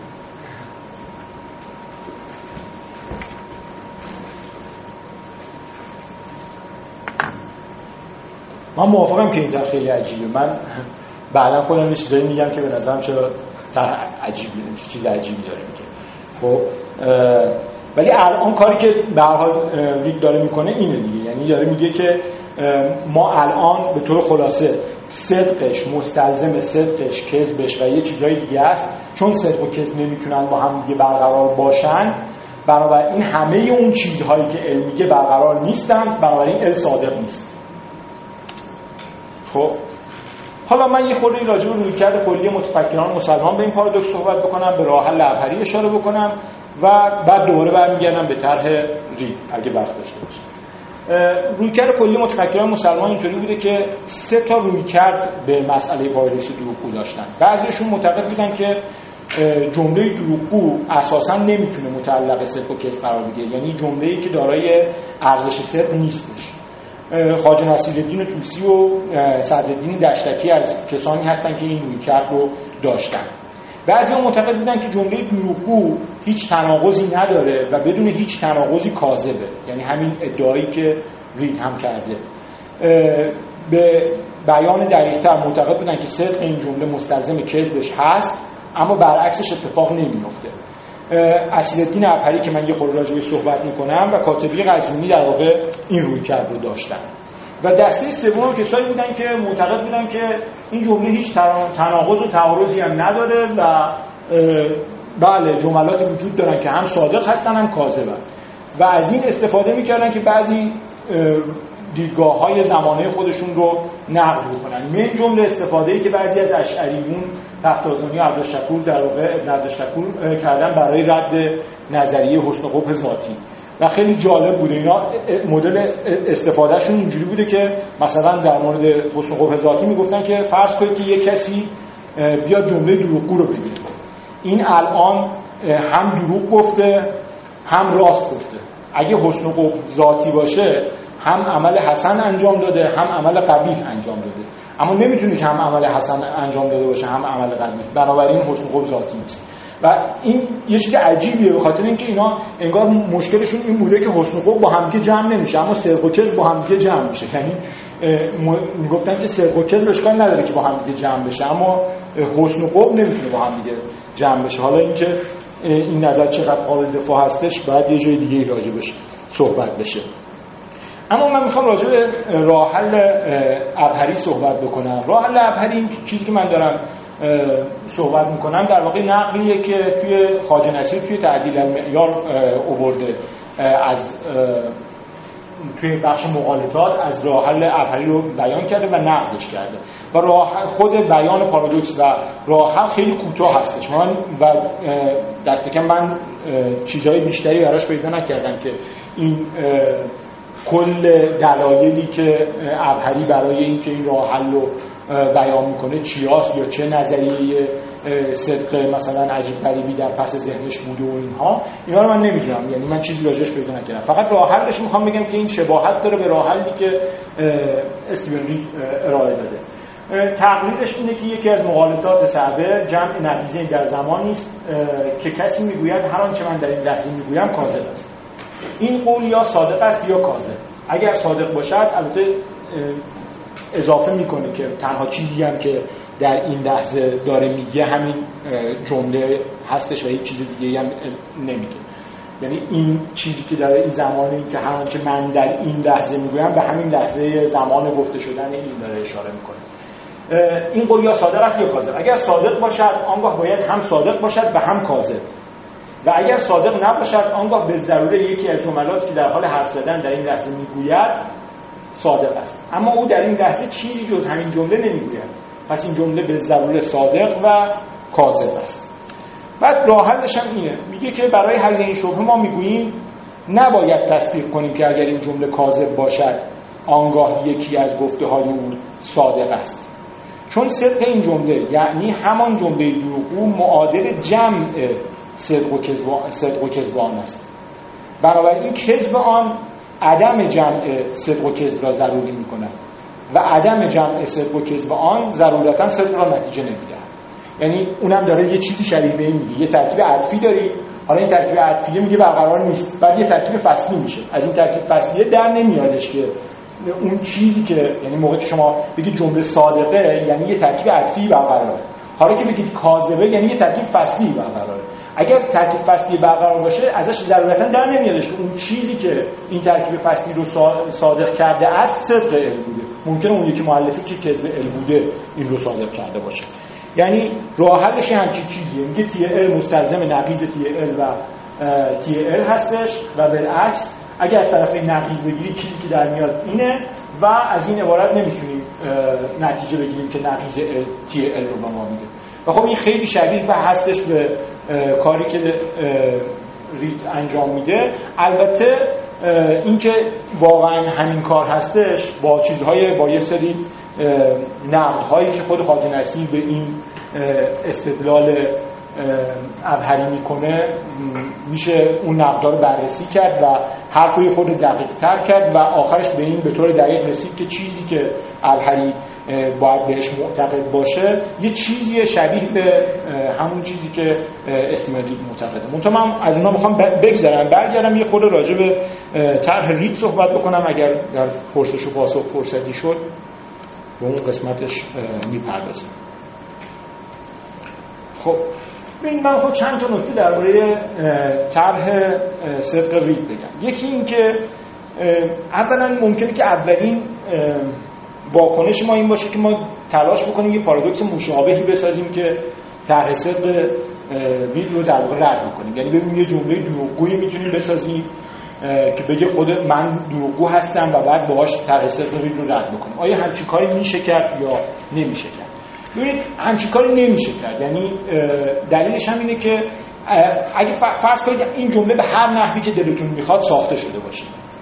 من موافقم که این طرح خیلی عجیبه. من بعدا خودم یه چیزایی میگم که به نظرم چرا طرح عجیبیه، چیز عجیبی داره میگه. خب ولی الان کاری که به هر حال ریگ داره میکنه اینه دیگه، یعنی داره میگه که ما الان به طور خلاصه صدقش مستلزم صدقش کذبش و یه چیزای دیگه است. چون صدق و کذب نمیتونن با هم دیگه برقرار باشن، بنابراین همه اون چیزهایی که علم میگه برقرار نیستن، بنابراین علم صادق نیست. خب حالا من یه خورده راجع به رویکرد کلی متفکران مسلمان به این پارادوکس صحبت بکنم، به راه حل ابهری اشاره بکنم و بعد دوباره برمیگردم به طرح ریگ اگه وقت داشته باشم. رویکرد کلی متفکران مسلمان اینطوری بوده که 3 تا رویکرد به مسئله پارادوکس دروغگو داشتن. بعضیشون معتقد بودن که جمله دروغگو اساساً نمیتونه متعلق صدق و کذب قرار بگیره، یعنی جمله‌ای که دارای ارزش صدق نیستش. خواجه نصیرالدین طوسی و صدرالدین دشتکی از کسانی هستن که این رویکرد رو داشتن. بعضی‌ها معتقد بودن که جمله دروغگو هیچ تناقضی نداره و بدون هیچ تناقضی کاذبه، یعنی همین ادعایی که رید هم کرده. به بیان دقیق‌تر معتقد بودن که صدق این جمله مستلزم کذبش هست، اما برعکسش اتفاق نمی‌افته. اصیل‌الدین عبهری که من یه خورده راجع بهش صحبت می‌کنم و کاتبی قزوینی در واقع این رویکرد رو داشتن. و دسته سوم کسایی بودن که معتقد بودن که این جمله هیچ تناقض و تعارضی هم نداره و بله جملاتی وجود دارن که هم صادق هستن هم کاذبن و از این استفاده می‌کردن که بعضی دیدگاه‌های زمانه خودشون رو نقد بکنن. من جمله استفاده‌ای که بعضی از اشعریون تفتازانی و عبدالشکور در واقع ابن عبدالشکور کردن برای رد نظریه حسن قبح ذاتی و خیلی جالب بوده. اینا مدل استفادهشون اینجوری بوده که مثلا در مورد حسن قبح ذاتی میگفتن که فرض کنید که یک کسی بیاد جمله دروغگو رو بگه، این الان هم دروغ گفته هم راست گفته. اگه حسن قبح ذاتی باشه هم عمل حسن انجام داده هم عمل قبیح انجام داده، اما نمیتونه که هم عمل حسن انجام داده باشه هم عمل قبیح، بنابراین حسن قبح ذاتی نیست. و این یه چیز عجیبیه به خاطر اینکه اینا انگار مشکلشون این بوده که حسن قبح با هم دیگه جمع نمیشه اما صدق و کذب با هم دیگه جمع میشه. یعنی میگفتن که صدق و کذب اشکال نداره که با هم دیگه جمع بشه اما حسن قبح نمیتونه با هم دیگه جمع بشه. حالا اینکه این نظر چقدر قابل دفاع هستش بعد یه جای دیگه راجبش صحبت بشه. اما من میخوام راجع به راه حل ابهری صحبت بکنم. راه حل ابهری چیزی که من دارم صحبت میکنم در واقع نقلیه که توی خواجه نصیر توی تعدیل المعیار آورده از توی بخش مقالطات از راه حل ابهری رو بیان کرده و نقدش کرده و خود بیان پارادوکس و راه حل خیلی کوتاه هستش. و دست کم من چیزهای بیشتری براش پیدا نکردم که این کل دلایلی که ابهری برای اینکه این راه حل رو بیان میکنه چی هست یا چه نظریه صدق مثلا عجیب غریبی در پس ذهنش بوده و اینا رو من نمیدونم، یعنی من چیزی راجعش پیدا نکردم. فقط راه حلش میخوام بگم که این شباهت داره به راه حلی که استیون ریگ ارائه داده. تقریرش اینه که یکی از مقالطات سعدی جمع نبیذی در زمانی است که کسی میگوید هر آنچه من در این لحظه میگویم کاذب است. این قول یا صادق است یا کاذب. اگر صادق باشد البته اضافه میکنه که تنها چیزی هم که در این لحظه داره میگه همین جمله هستش و هیچ چیز دیگه هم نمیگه. یعنی این چیزی که در این زمانی که هر آنچه من در این لحظه میگویم به همین لحظه زمان گفته شدن این داره اشاره میکنه. این قول یا صادق است یا کاذب. اگر صادق باشد آنگاه باید هم صادق باشد و هم کاذب، و اگر صادق نباشد آنگاه به ضروره یکی از جملاتی که در حال حرف زدن در این لحظه میگوید صادق است، اما او در این لحظه چیزی جز همین جمله نمیگوید، پس این جمله به ضروره صادق و کاذب است. بعد راه حلش هم اینه، میگه که برای حل این شبهه ما میگوییم نباید تصدیق کنیم که اگر این جمله کاذب باشد آنگاه یکی از گفته‌های او صادق است، چون صدق این جمله یعنی همان جمله دروغگو معادل جمع صدق و کذب آن است. بنابراین کذب آن عدم جمع صدق و کذب را ضروری می‌کند و عدم جمع صدق و کذب آن ضرورتاً صدق را نتیجه نمی‌دهد. یعنی اونم داره یه چیزی شبیه به این میگه، یه ترکیب عطفی داری، حالا این ترکیب عطفی میگه برقرار نیست، بعد یه ترکیب فصلی میشه. از این ترکیب فصلیه در نمیادش که اون چیزی که یعنی موقعی که شما بگید جمله صادقه یعنی یه ترکیب عطفی برقراره، حالا که بگید کاذبه یعنی یه ترکیب فصلی برقراره. اگر ترکیب فصلی برقرار باشه ازش ضرورتاً در نمیادش که اون چیزی که این ترکیب فصلی رو صادق کرده است صدق علم بوده. ممکنه اون یکی مؤلفی که کذب علم بوده این رو صادق کرده باشه. یعنی راه حلش همچین چیزیه، میگه تی ال مستلزم نقیض تی ال و تی ال هستش و بالعکس اگر از طرف این نقیض بگیری چیزی که در میاد اینه و از این عبارت نمیتونیم نتیجه بگیریم که نقیض تی ال رو به ما میده. و خب این خیلی شبیه به هستش به کاری که رید انجام میده. البته اینکه واقعا همین کار هستش با چیزهای با یه سری نقدهایی که خود خواجه نصیر به این استدلال ابهری میکنه میشه اون نقدها رو بررسی کرد و حرفی خود دقیق تر کرد و آخرش به این به طور دقیق رسید که چیزی که ابهری باید بهش معتقد باشه یه چیزی شبیه به همون چیزی که استیمرید معتقده. منتها من از اونها میخوام بگذرم برگردم یه خورده راجع به طرح رید صحبت بکنم اگر در پرسش و پاسخ فرصتی شد به اون قسمتش میپردازم. خب من خود چند تا نکته درباره طرح صدق رید بگم. یکی این که اولا ممکنه که اولین واکنش ما این باشه که ما تلاش بکنیم یه پارادوکس مشابهی بسازیم که طرح صدق رید رو در واقع رد بکنیم. یعنی ببینیم یه جمله دروغگویی میتونیم بسازیم که بگه خود من دروغگو هستم و بعد باهاش طرح صدق رید رو رد بکنیم. آیا همچین کاری میشه کرد یا نمیشه کرد؟ ببینید همچین کاری نمیشه کرد. یعنی دلیلش هم اینه که اگه فرض کنید این جمله به هر نحوی که دلتون میخواد ساخته شده باشه،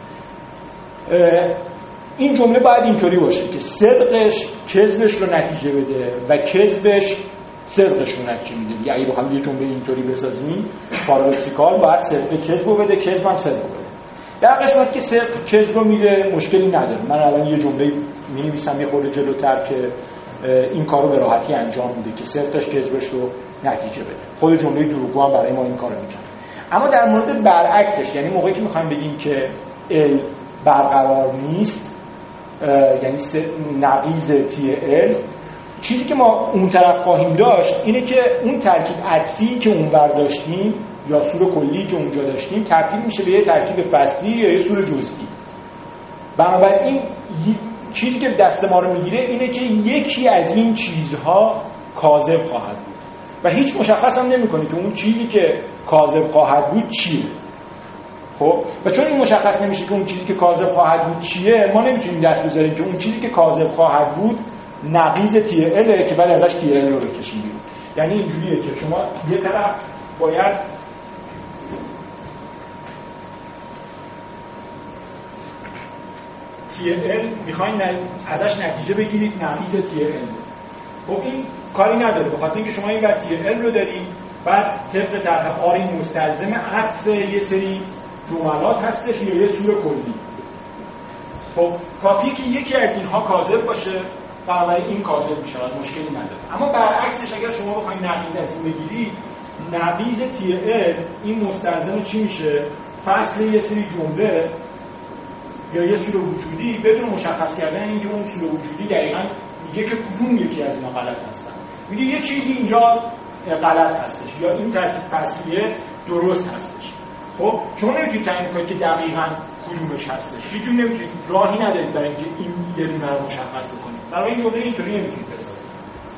این جمله باید اینطوری باشه که صدقش کذبش رو نتیجه بده و کذبش صدقش رو نتیجه میده. دیگه اگه بخوام یه جمله اینطوری بسازیم پارادوکسیکال باید صدق کذب رو بده، کذب هم صدق رو بده. در قسمت که صدق کذب رو میده مشکلی نداره. من الان یه جمله می‌نویسم یه خورده جلوتر که این کارو به راحتی انجام میده که صدقش کذبش رو نتیجه بده. خود جمله دروغگو هم برای ما این کارو میکنه. اما در مورد برعکسش، یعنی موقعی که میخوایم بگیم که ال برقرار نیست، یعنی نقیض تی ال، چیزی که ما اون طرف خواهیم داشت اینه که اون ترکیب عطفی که اون برداشتیم یا سور کلی که اونجا داشتیم تبدیل میشه به یه ترکیب فصلی یا یه سور جزئی. بنابراین چیزی که دست ما رو میگیره اینه که یکی از این چیزها کاذب خواهد بود و هیچ مشخص هم نمی‌کنه که اون چیزی که کاذب خواهد بود چیه. خب و چون این مشخص نمیشه که اون چیزی که کاذب خواهد بود چیه، ما نمیتونیم دست بذاریم که اون چیزی که کاذب خواهد بود نقیض تی ال که بعد ازش تی ال رو بکشیم بیرون. یعنی اینجوریه که شما یه طرف باید تی ال میخواین ازش نتیجه بگیرید نقیض تی ال. خب این کاری نداره، بخاطر اینکه شما این وقت تی ال رو دارید، بعد طبق طرح آر این مستلزم عطف یه سری جملات هستش یا یه سور کلی. خب کافیه که یکی از اینها کاذب باشه بنابراین این کاذب میشه، مشکلی نداره. اما برعکسش اگر شما بخواید نقیض از این بگیرید، نقیض تی ال این مستلزم چی میشه؟ فصل یه سری جمله یا یه سور وجودی بدون مشخص کردن اینکه اون سور وجودی دقیقاً میگه که کدوم یکی از اینا غلط هستن. میگه یه چیزی اینجا غلط هستش یا این ترکیب فصلیه درست هستش. خب شما نمیتونید تعیین کنید که دقیقاً کدومش هستش. هیچ جور نمیتونید، راهی ندارید برای اینکه این یه دونه رو مشخص بکنید. برای این جمله اینطوری نمیتونید بسازید.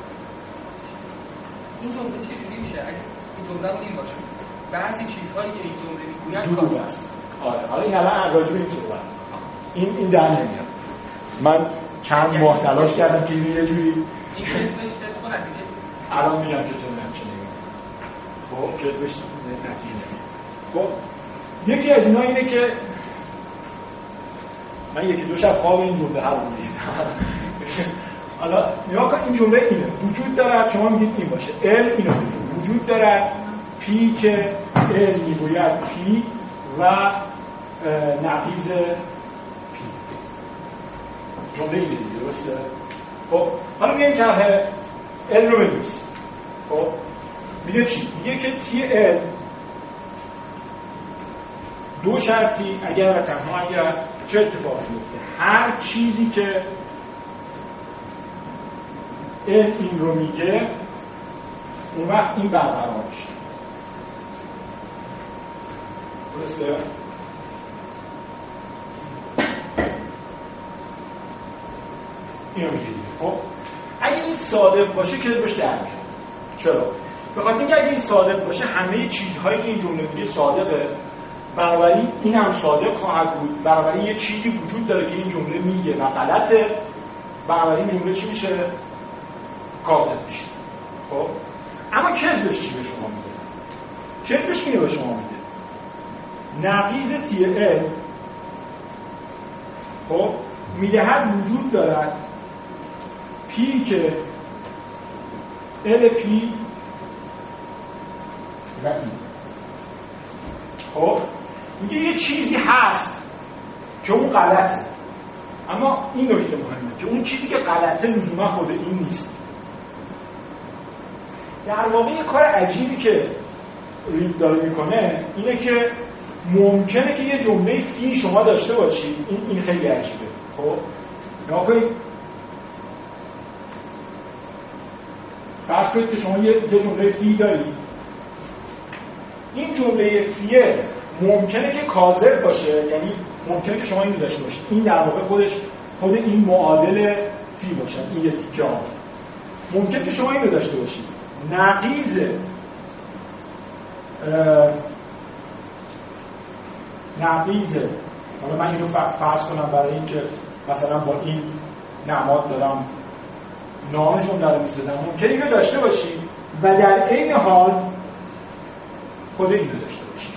این جمله چجوری میشه؟ اگه این جمله رو این باشه بعضی چیزهایی که این جمله میگوید دروغ است. آره این الان راجع به این صحبت. این در نمیاد. من چند ماه تلاش کردم که یه جوری این اسمش صدق و نتیجه. الان میگم که چه نمیشه. خب که اسمش نتیجه. خب یکی از اینا اینه که من یکی دو شب خواب این جمله هر رو می‌دیدم. حالا نگاه کن این جمله اینه وجود دارد، شما میگید این باشه ال اینو بگید وجود دارد پی که ال میگوید پی و نقیض پی. جمله اینه دیگه درسته؟ خب حالا میگیم که ال رو بنویسیم. خب میگه چی؟ میگه که تی ال دو شرطی اگر تنها اگر چه اتفاقی میفته هر چیزی که این رو میگه اون وقت این برقرار میشه. درسته؟ اینو میگه دیگه. خب اگه این صادق باشه کذبش در میاد. چرا؟ بخاطر اینکه اگه این صادق باشه همه چیزهایی که این جمله میگه صادقه، بنابراین این هم صادق خواهد بود. بنابراین یه چیزی وجود داره که این جمله میگه و غلطه، بنابراین جمله چی میشه؟ کاذب میشه. خب اما کذبش چی به شما میگه؟ کذبش اینو به شما میگه نقیض تی ال خب میدهد وجود دارد پی که ال پی و این. خب میگه یه چیزی هست که اون غلطه، اما این نکته مهمه که اون چیزی که غلطه لزوما خود این نیست. در واقع یه کار عجیبی که رید داره میکنه اینه که ممکنه که یه جمله فی شما داشته باشید. این خیلی عجیبه. خب نگاه کنید، فرض کنید که شما یه جمله فی دارید. این جمله فیه ممکنه که کاذب باشه، یعنی ممکنه که شما اینو داشته باشید. این در واقع خود این معادل فی باشه. این یه تیکه ها ممکنه که شما اینو داشته باشید. نقیض حالا من اینو فرض کنم برای اینکه مثلا با این نماد دارم نام جمله رو میسازم، ممکنه اینو داشته باشید و در عین حال خود اینو داشته باشید.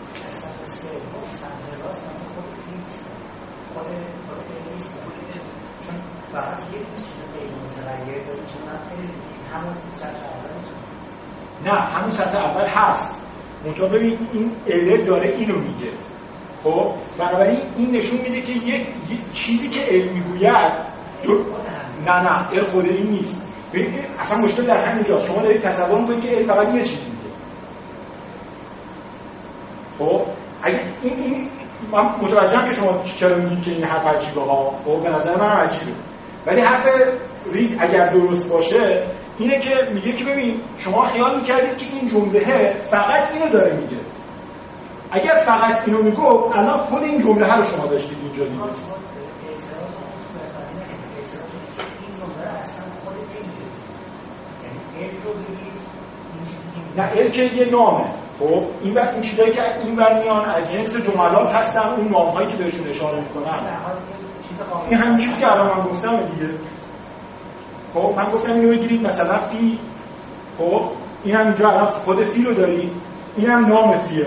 چون فقط یه چیز غیر متغیر داره که من همون سطح اول نه همون سطح اول هست. منطقه ببین این علت داره اینو میگه. خب بنابراین این نشون میده که یه چیزی که علم میگوید نه ال خود این نیست. ببین اصلا مشکل در همین جاست. شما دارید تصور میکنید که ال فقط یه چیزی میگه. خب اگه این من متوجهم که شما چرا میگید که این حرف عجیبه ها. خب به نظر من عجیبه، ولی حرف رید اگر درست باشه اینه که میگه که ببین شما خیال میکردید که این جمله فقط اینو داره میگه. اگر فقط اینو میگفت الان خود این جمله رو شما داشتید اینجا دیگه. نه ال که یه نامه. خب این چیزایی که این برمیان از جنس جملات هستن، اون نام‌هایی که بهشون اشاره میکنن. این همین چیزی که الان من گفتم دیگه. خب من گفتم اینو بگیرید مثلا فی. خب این هم اینجا الان خود فی رو دارید، این هم نام فیه.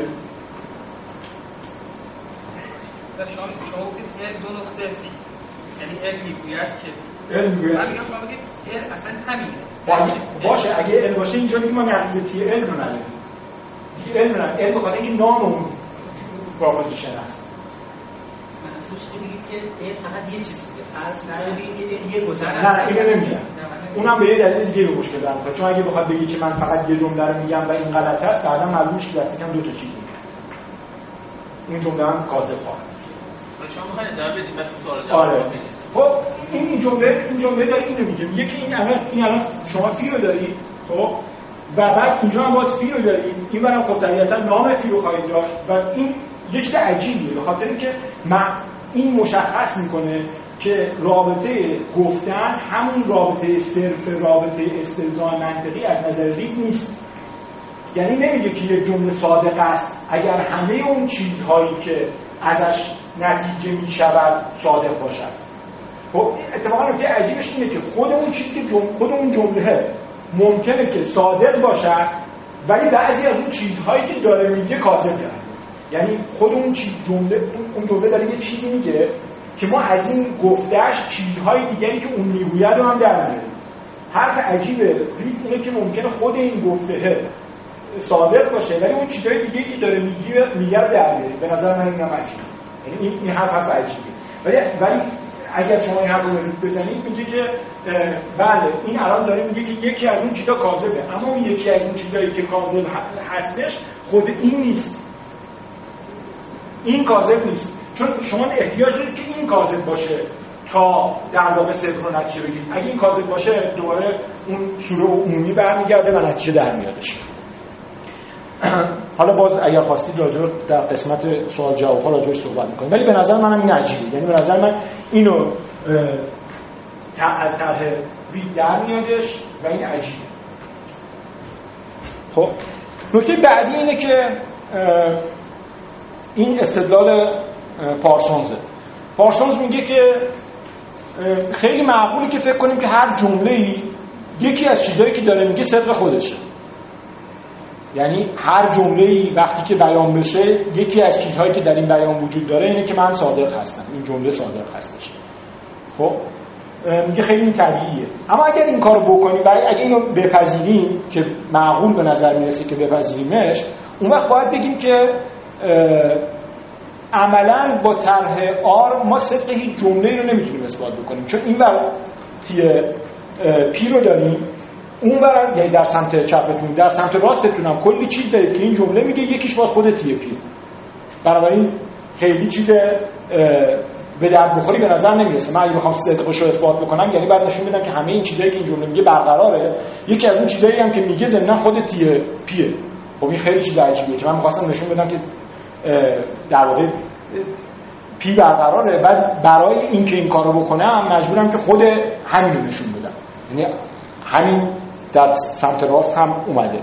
شما گفتید ال دو نقطه فی، یعنی ال میگوید که ال میگوید. من میگم شما بگید ال اصلا همینه. باشه اگه ال باشه اینجا میگیم ما نقیض تی ال رو نداریم. تی ال رو نداریم. ال بخاطر این نام اون پروپوزیشن است. منظورش میگه که فقط یه چیز میگه. فرض کنید که یه گذر نه اینو نمیگم. اونم به یه دلیل دیگه رو مشکل داره. چون اگه بخواد بگی که من فقط یه جمله رو میگم و این غلط است، بعدا معلوم میشه که دست کم دو تا چیز میگم. این جمله هم کاذب خواهد. شما میخواید ادامه بدید بعد سوال جواب آره. بدید. خب این جمله داره اینو میگه. میگه که این الان شما فی رو دارید. خب و بعد اینجا هم باز فی رو داریم، این برام خب طبیعتا نام فی رو خواهید داشت و این یه چیز عجیبیه به خاطر اینکه این مشخص میکنه که رابطه گفتن همون رابطه صرف رابطه استلزام منطقی از نظر رید نیست. یعنی نمیگه که یک جمله صادق است اگر همه اون چیزهایی که ازش نتیجه میشود صادق باشد. خب اتفاقا نکته عجیبش اینه که خود اون چیزی که خود اون جمله ممکنه که صادق باشد ولی بعضی از اون چیزهایی که داره میگه کاذبه. یعنی خود اون جمله داره یه چیزی میگه که ما از این گفتهش چیزهای دیگری که اون میگوید رو هم در میاریم. حرف عجیبه رید اینه که ممکنه خود این گفته صادق باشه ولی اون چیزهای دیگری که داره میگه در میاره. به نظر من اینم عجیبه. یعنی این حرف عجیبه. ولی اگر شما این حرف رو بزنید میگه که بله این الان داره میگه که یکی از اون چیزا کاذبه، اما اون یکی از اون چیزایی که کاذب هستش خود این نیست. این کاذب نیست چون شما احتیاج دارید که این کاذب باشه تا در واقع صدق رو نتیجه بگیرید. اگه این کاذب باشه دوباره اون صوره عمومی برمیگرده و نتیجه در میادش. حالا باز اگر خواستید راجع در قسمت سوال جواب ها راجعش صحبت می‌کنیم، ولی به نظر منم این عجیبه. یعنی به نظر من اینو از طرح رید در میادش و این عجیبه. خب نکته بعدی اینه که این استدلال پارسونز میگه که خیلی معقوله که فکر کنیم که هر جمله‌ای یکی از چیزایی که داره میگه صدق خودشه. یعنی هر جمله‌ای وقتی که بیان بشه یکی از چیزهایی که در این بیان وجود داره اینه که من صادق هستم، این جمله صادق هستش. خب میگه خیلی این طبیعیه. اما اگر این کارو بکنیم و اگر اینو بپذیریم که معقول به نظر میرسه که بپذیریمش، اون وقت باید بگیم که عملاً با طرح آر ما صدق هیچ جمله‌ای رو نمیتونیم اثبات بکنیم، چون این ور پی رو داریم، اون ور یعنی در سمت چپتون، در سمت راستتون هم کلی چیز دارید که این جمله میگه یکیش باز خود پی. بنابراین خیلی چیز به درد بخوری به نظر نمیرسه. من اگه بخوام صدقش رو اثبات بکنم یعنی بعد نشون بدم که همه این چیزایی که این جمله میگه برقراره، یکی از اون چیزایی هم که میگه ضمن خود پیه. خب این خیلی چیز عجیبیه که من می‌خواستم نشون بدم که در واقع پی برقراره. بعد برای اینکه این کارو بکنم مجبورم که خود همین رو نشون بدم، یعنی همین در سمت راست هم اومده.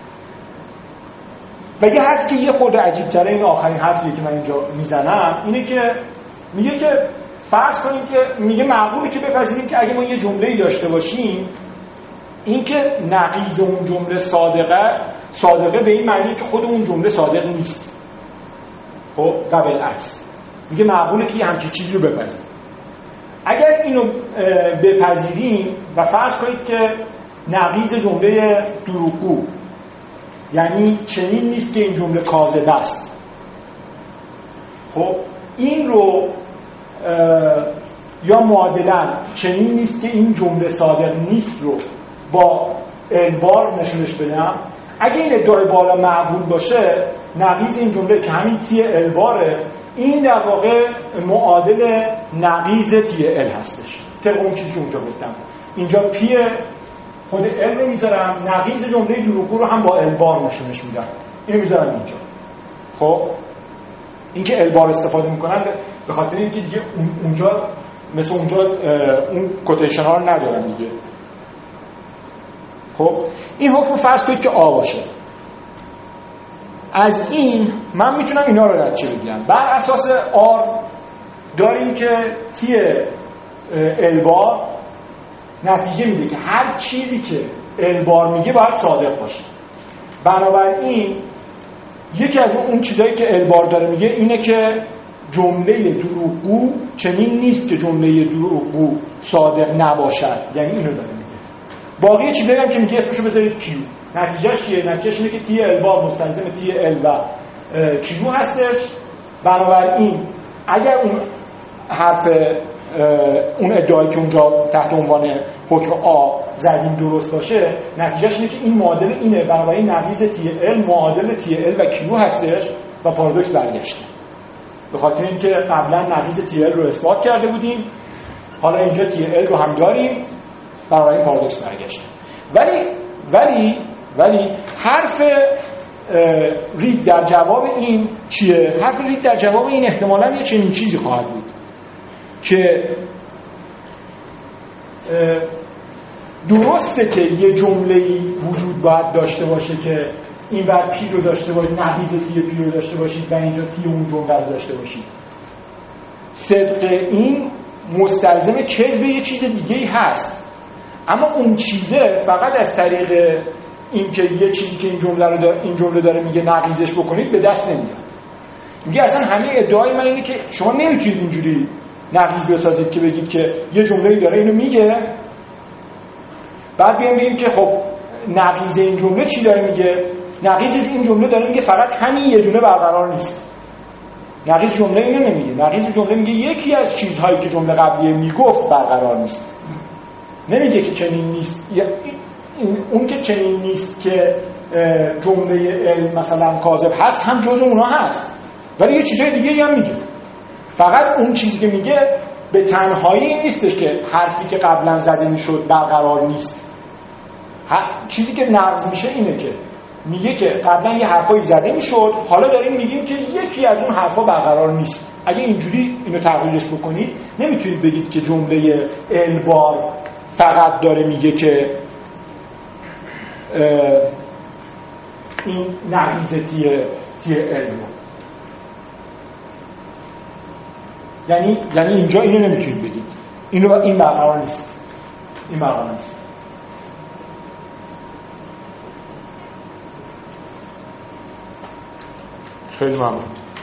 و یه حرفی که یه خود عجیب‌تره، این آخرین حرفیه که من اینجا میزنم، اینه که میگه که فرض کنیم که میگه معقوله که بپذیریم که اگه ما یه جمله‌ای داشته باشیم این که نقیض اون جمله صادقه به این معنی که خود اون جمله صادق نیست. خب و بالعکس میگه معقوله که یه همچین چیزی رو بپذیریم. اگر اینو بپذیریم و فرض کنید که نقیض جمله دروغگو یعنی چنین نیست که این جمله کاذب است، خب این رو یا معادلاً چنین نیست که این جمله صادق نیست رو با البار نشونش بدم. اگه این ادعای بالا معقول باشه نقیض این جمله که همین تی الباره، این در واقع معادل نقیض تی ال هستش. طبق اون چیزی که اونجا گفتم اینجا پی خود ال رو میذارم، نقیض جمله دروغگو رو هم با البار نشونش میدم، اینو میذارم اینجا. خب این که البار استفاده میکنن به خاطر اینکه دیگه اونجا مثل اونجا اون کوتیشن ها رو ندارن دیگه. خب این حکم فرض کنید که آ باشه. از این من میتونم اینا رو نتیجه بگیرم. بر اساس آر داریم که تی البار نتیجه میده که هر چیزی که البار میگه باید صادق باشه. بنابراین یکی از اون چیزایی که البار داره میگه اینه که جمله دروغگو چنین نیست که جمله دروغگو صادق نباشد، یعنی اینو داره میگه. باقی چیزایی هم که میگه اسمشو بذارید کیو. نتیجهش چیه؟ نتیجهش اینه که تی البار مستلزم تی ال و کیو هستش. بنابراین اگر اون حرف اون ادعایی که اونجا تحت عنوان حکم آ زدیم درست باشه، نتیجهش اینه که این معادل اینه. بنابراین نقیض تی ال معادل تی ال و کیو هستش و پارادوکس برگشته. به خاطر اینکه قبلا نقیض تی ال رو اثبات کرده بودیم، حالا اینجا تی ال رو هم داریم، بنابراین پارادوکس برگشته. ولی حرف رید در جواب این چیه؟ حرف رید در جواب این احتمالاً یه چنین چیزی خواهد بود که درسته که یه جمله‌ای وجود باید داشته باشه که این بر پی رو داشته باشید، نقیض تی پی رو داشته باشید و اینجا تی اون جمله رو داشته باشید. صدق این مستلزم کذب یه چیز دیگه‌ای هست، اما اون چیزه فقط از طریق این که یه چیزی که این جمله داره میگه نقیضش بکنید به دست نمیاد. میگه اصلا همه ادعای من اینه که شما نمیتونید اینجوری نقیض بسازید که بگید که یه جمله‌ای داره اینو میگه، بعد بیایم بگیم که خب نقیض این جمله چی داره میگه؟ نقیض این جمله داره میگه فقط همین یه دونه برقرار نیست. نقیض جمله اینو نمیگه. نقیض جمله میگه یکی از چیزهایی که جمله قبلیه میگفت برقرار نیست. نمیگه که چنین نیست. اون که چنین نیست که جمله علم مثلا کاذب هست هم جزء اونها هست، ولی یه چیزای دیگه هم میگه. فقط اون چیزی که میگه به تنهایی این نیستش که حرفی که قبلا زده میشد برقرار نیست. چیزی که نقض میشه اینه که میگه که قبلا یه حرفایی زده میشد، حالا داریم میگیم که یکی از اون حرفا برقرار نیست. اگه اینجوری اینو تغییرش بکنید نمیتونید بگید که جمله البار فقط داره میگه که این نقیض تی علم، یعنی اینجا اینو نمیتونید بگید، این برقرار نیست، این برقرار نیست. خیلی ممنون.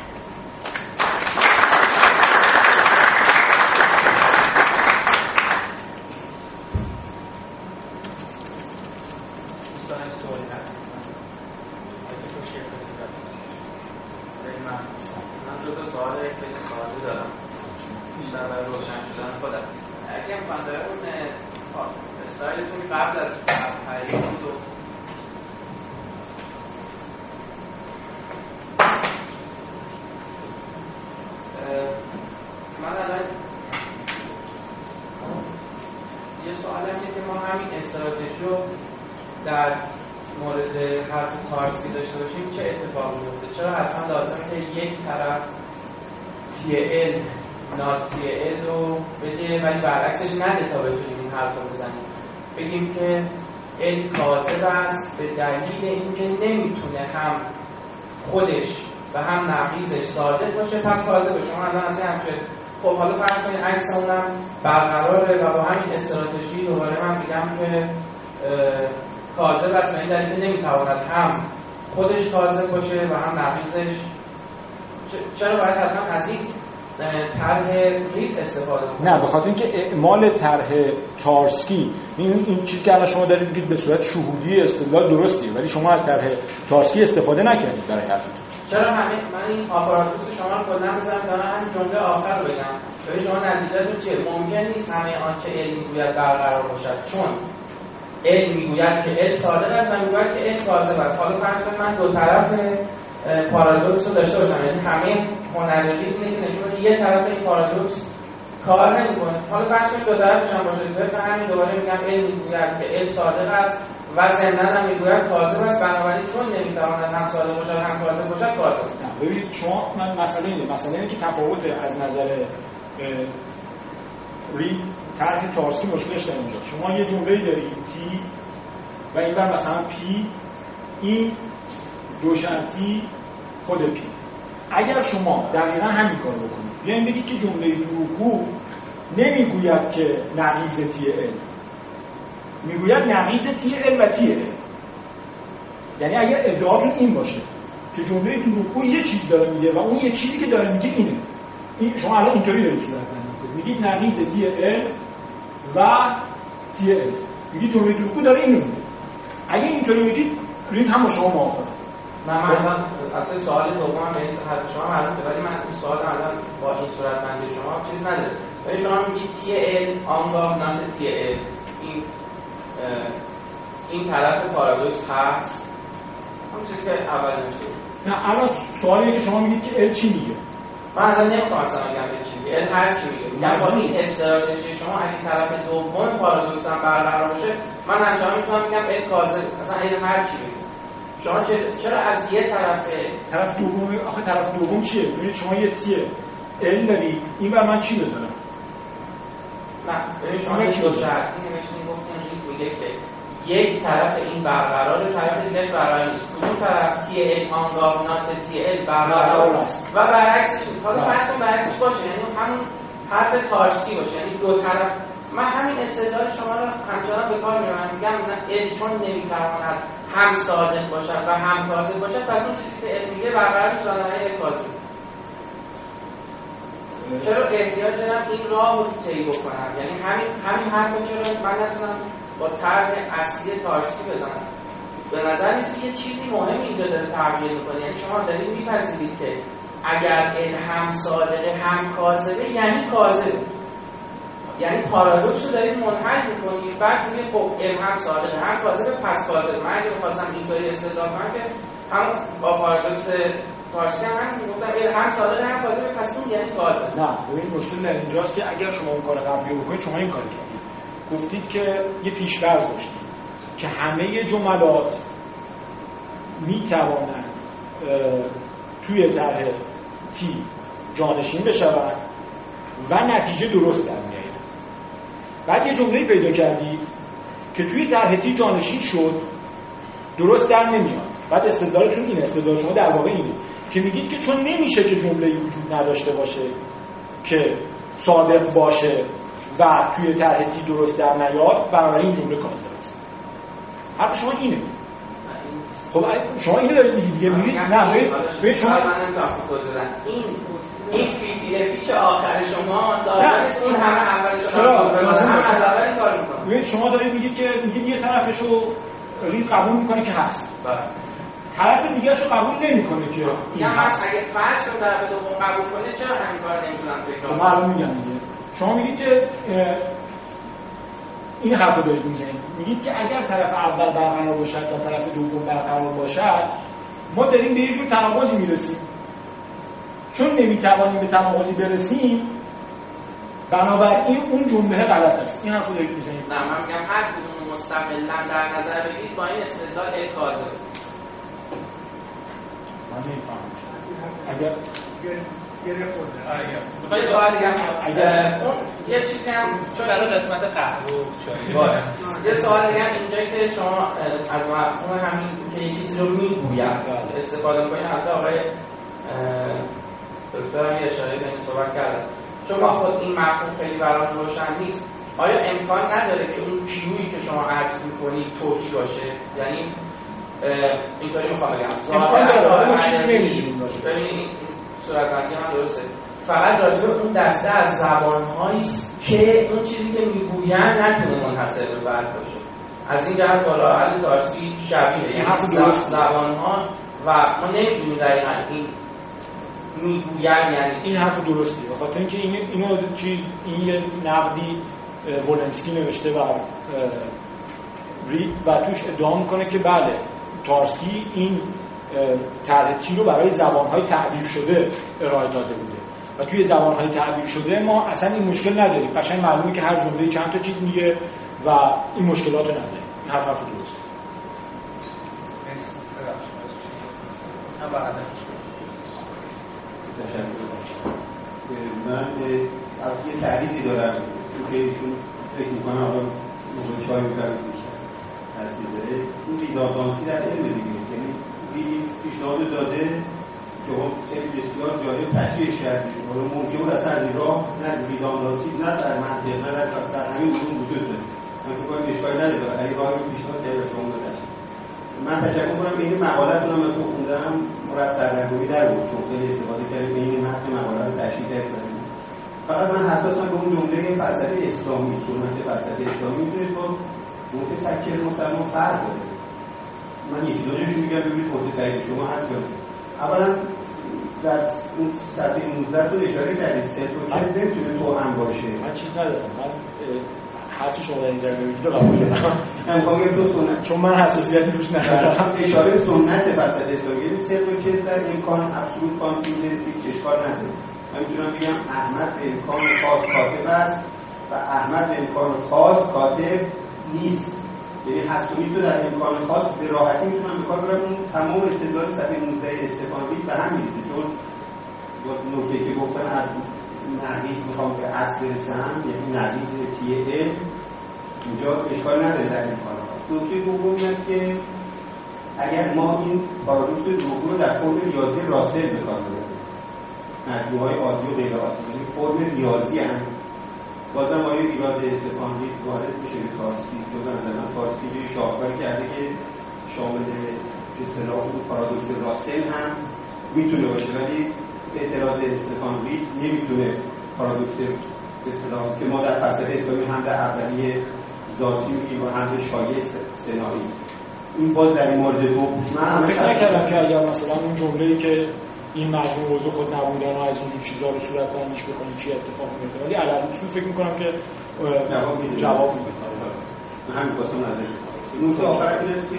من دو تا سوال خیلی ساده دارم بیشتر برای روشن شدن خودم. اگه امکان داره اون اسلایدتون قبل از تحلیل تو من الان یه سوال هست که ما همین استراتژی رو در مورد حرف تارسی داشته باشیم چه اتفاقی میفته؟ چرا حتما لازمه که یک طرف TL نات TL رو بگه ولی برعکسش نده تا بتونیم این حرف رو بزنیم؟ بگیم که L کاذب است به دلیل اینکه نمیتونه هم خودش و هم نقیضش صادق باشه، پس کاذبه. شما الان همچه خب حالا فرض کنید عکس اونم برقراره و با همین استراتژی دوباره من میگم که کاذب است و این دلیل نمیتواند هم خودش کاذب باشه و هم نقیضش. چرا باید حتما از این طرح رید استفاده کنید؟ نه، به خاطر اینکه اعمال طرح تارسکی این چیزی که الان شما دارید میگید به صورت شهودی استدلال درستیه، ولی شما از طرح تارسکی استفاده نکردید برای حرفتون. چرا من این آپاراتوس شما رو کلا میذارم تا همین جمله آخر رو بگم. ببین شما نتیجهتون چیه؟ ممکن نیست همه آنچه علم میگوید برقرار باشد، چون علم میگوید که علم صادق است و میگوید که علم کاذب است. حالا فرض کنید من دو طرف پارادوکس رو داشته باشم، یعنی همه هنرمندی اینه که نشون یه طرف این پارادوکس کار نمیکنه. حالا فرض کنید دو طرفش هم باشه، به همین دوباره میگم علم میگوید که علم صادق است و ضمناً هم میگوید کاذب است، بنابراین چون نمیتواند هم صادق باشد هم کاذب باشد کاذب است. ببینید شما مسئله اینه که تفاوت از نظر رید طرح تارسی مشکلش در اینجاست. شما یه جمله‌ای دارید تی و این بر مثلا پی، این دو شرطی خود پی. اگر شما دقیقاً همین کارو بکنید، یعنی بگید که جمله دروغگو نمیگوید که نقیض تی ال، میگوید نقیض تی ال و تی ال. یعنی اگر ادعاتون این باشه که جمله دروغگو یه چیز داره میگه و اون یه چیزی که داره میگه اینه، این شما الان اینطوری دارید صورت میکنید، میگید نقیض تی ال و تی ال، میگید جمله دروغگو داره اینو میگه. اگه اینطوری میگید رید هم با شما موافقه. من الان سوال دومم به این حرف شما معلومه، ولی من این سوال الان با این صورت بندی شما چیز نداره. ولی شما میگید تی ال آنگاه نام تی ال، این طرف پارادوکس هست، همون چیزی که اول نمیشه. نه الان سوالیه که شما میگید که ال چی میگه؟ من الان نمیخوام اصلا بگم چی میگه، هر چی میگه. یعنی با این استراتژی شما اگه طرف دوم پارادوکس هم برقرار باشه، من همچنان میتونم بگم کاذب، اصلا هر چی میگه. شما چرا از یه طرف دوم، آخه طرف دوم چیه؟ ببینید شما یه تیه ال داری، اینور من چی بذارم؟ نه ببین شما دو شرطی نمیشین گفتین میگه که یک طرف این برقراره، طرف دیگه برقرار نیست. کدوم طرف تی ال آنگاه نات تی ال برقرار است و برعکسش. حالا فرض کن برعکسش باشه، یعنی همون حرف تارسکی باشه، یعنی دو طرف. من همین استدلال شما رو همچنان به کار میبرم، میگم ال چون نمیتواند هم صادق باشد و هم کاذب باشد، پس اون چیزی که ال میگه برقرار نیست و بنابراین کاذب. چرا احتیاج دارم این راه رو طی بکنم؟ یعنی همین حرفو چرا من نتونم با طرح اصلی تارسکی بزنم؟ به نظر میاد یه چیزی مهم اینجا داره تغییر میکنه. یعنی شما دارید میپذیرید که اگر ال هم صادقه هم کاذبه یعنی کاذبه، یعنی پارادوکس رو دارید منحل میکنید. بعد میگید خب ال هم صادقه هم کاذبه پس کاذبه. من اگه می‌خواستم اینطوری استدلال کنم که هم با پارادوکس تارسکی هم میگفتم ال هم صادقه هم کاذبه پس اون یعنی کاذب. نه ببین مشکل در اینجاست که اگر شما اون کار قبلی بکنید، شما این کار کردید، گفتید که یه پیش‌فرض داشتید که همه جملات میتوانند توی طرح تی جانشین بشوند و نتیجه درست در میآید. بعد یه جمله پیدا کردید که توی طرح تی جانشین شد، درست در نمیاد. بعد استدلالتون اینه، استدلال شما در واقع اینه که میگید که چون نمیشه که جمله‌ای وجود نداشته باشه که صادق باشه و توی طرح تی درست در نیاد، بنابراین این جمله کاذب است. حرف شما اینه. خب شما اینو دارید میگید دیگه، میگید نه به شما این فیچ آخر شما داشت اون همه اول شما مثلا کار میکنه. ببین شما دارید میگید که میگید یه طرفشو رید قبول میکنه که هست، طرف دیگه‌شو قبول نمیکنه که این هست. اگه فرض کنم طرف دوم قبول کنه چرا همین کارو نمیتونن فکر کنم؟ شما الان میگم دیگه، شما میگید که این حرفو دارید میزنید، میگید که اگر طرف اول برقرار باشد و طرف دوم برقرار باشد، ما داریم به یه جور تناقضی میرسیم. چون نمیتوانیم به تناقضی برسیم، بنابراین اون جمله غلط است. این حرفو دارید میزنید. نه من میگم هر کدوم مستقلاً در نظر بگیرید با این استدلال کاذب است. من نمیفهمم. اگر بخوای سوال دیگه اون یه چیزی هم چون در قسمت قهوه یه سوال دیگه هم اینجایی که شما از مفهوم همین که یه چیزی رو میگویم استفاده می‌کنید، حتی آقای دکتر هم یه اشاره به این صحبت کردن. چون ما خود این مفهوم خیلی برام روشن نیست، آیا امکان نداره که اون کیویی که شما عرض می‌کنید توکی باشه؟ یعنی اینطوری میخوام بگم امکان داره، ما چیزی نمی‌دونیم. ببینید صورت بندی من درسته، فقط راجع به اون دسته از زبان‌هایی است که اون چیزی که میگوین نتونه منحصر به فرد باشه. از این جهت با راه حل تارسکی شبیه، یعنی زبان‌ها و ما نمی‌دونیم دقیقاً این میگوین یعنی این حرف درستی، به خاطر اینکه اینو این یه نقدی ولنسکی نوشته بر رید و توش ادعا میکنه که بله تارسکی این طرح تی رو برای زبان‌های تعبیر شده ارائه داده بوده و توی زبان‌های تعبیر شده ما اصلا این مشکل نداریم، قشنگ معلومه که هر جمله چند تا چیز میگه و این مشکلات رو نداره. این حرف درست. من یه تعریضی دارم که ایشون فکر می‌کنم آقا موضوع چای می‌کنم میشه هستی داره این بیداردانسی در علم دیگه، یعنی پیشنهاد داده شما خیلی بسیار جالب تشریحش کردید. حالا ممکن بود اصلا از این راه نه بیداردانسی نه در منطق نه در همین علوم وجود داره. من فکر کنم اشکالی نداره ولی راهی پیشنهاد کردید شما دادید. من تشکر می‌کنم که این مقاله‌تون رو خوندم مرتب نگویی در بود، چون خیلی استفاده کردید به این متن مقاله رو تشریح کردید. فقط من حساسم به اون جمله فلسفه اسلامی، سنت فلسفه اسلامی می‌تونید با متفکر مسلمان فرق داره. من یکی دو جاشو میگم ببینید متفکر شما حرف کنید. اولا در اون صفحه 19 تو اشاره کردید سنتروکت نمیتونه تو هم باشه. من چیز ندارم، من هرچی شما در این زمینه میگید رو قبول دارم. امکان تو سنت، چون من حساسیتی روش ندارم. اشاره سنت وسط استوری سنتروکت در امکان ابسولوت کانتینجنسی اشکال نداره. من میتونم بگم احمد به امکان خاص کاتب است و احمد به امکان خاص کاتب نیست. یعنی حسونی تو در امکان خاص به راحتی میتونم به کار ببرم. اون تمام استدلال صفحه 19 استفانوی به هم میرسه، چون با نکته که گفتن از نقیض میخوام به اصل برسم، یعنی نقیض TAL اینجا اشکال نداره در امکان خاص. نکته دوم اینه که اگر ما این پارادوکس روحو رو در فرم ریاضی راسل به کار ببریم، مجموعه‌های عادی و غیر عادی، یعنی فرم ریاضی هم بازم آیه ریاض استفانوی وارد میشه به تارسکی، چون مثلا تارسکی یه شاهکاری کرده که شامل اصطلاح پارادوکس راسل هم میتونه باشه، ولی اعتراض استفانوی نمیتونه پارادوکس اصطلاح که ما در فلسفه اسلامی هم در اولیه ذاتی میگیم و هم شایع سنایی. این باز در این مورد دو من فکر نکردم که اگر مثلا اون جمله‌ای که این مجموع موضوع خود نبودن و از اینجور چیزا رو صورت بندیش بکنیم چی اتفاق میفته، ولی علل اصول فکر میکنم که جواب میده. من همین واسه نظرش نکته آخر اینه که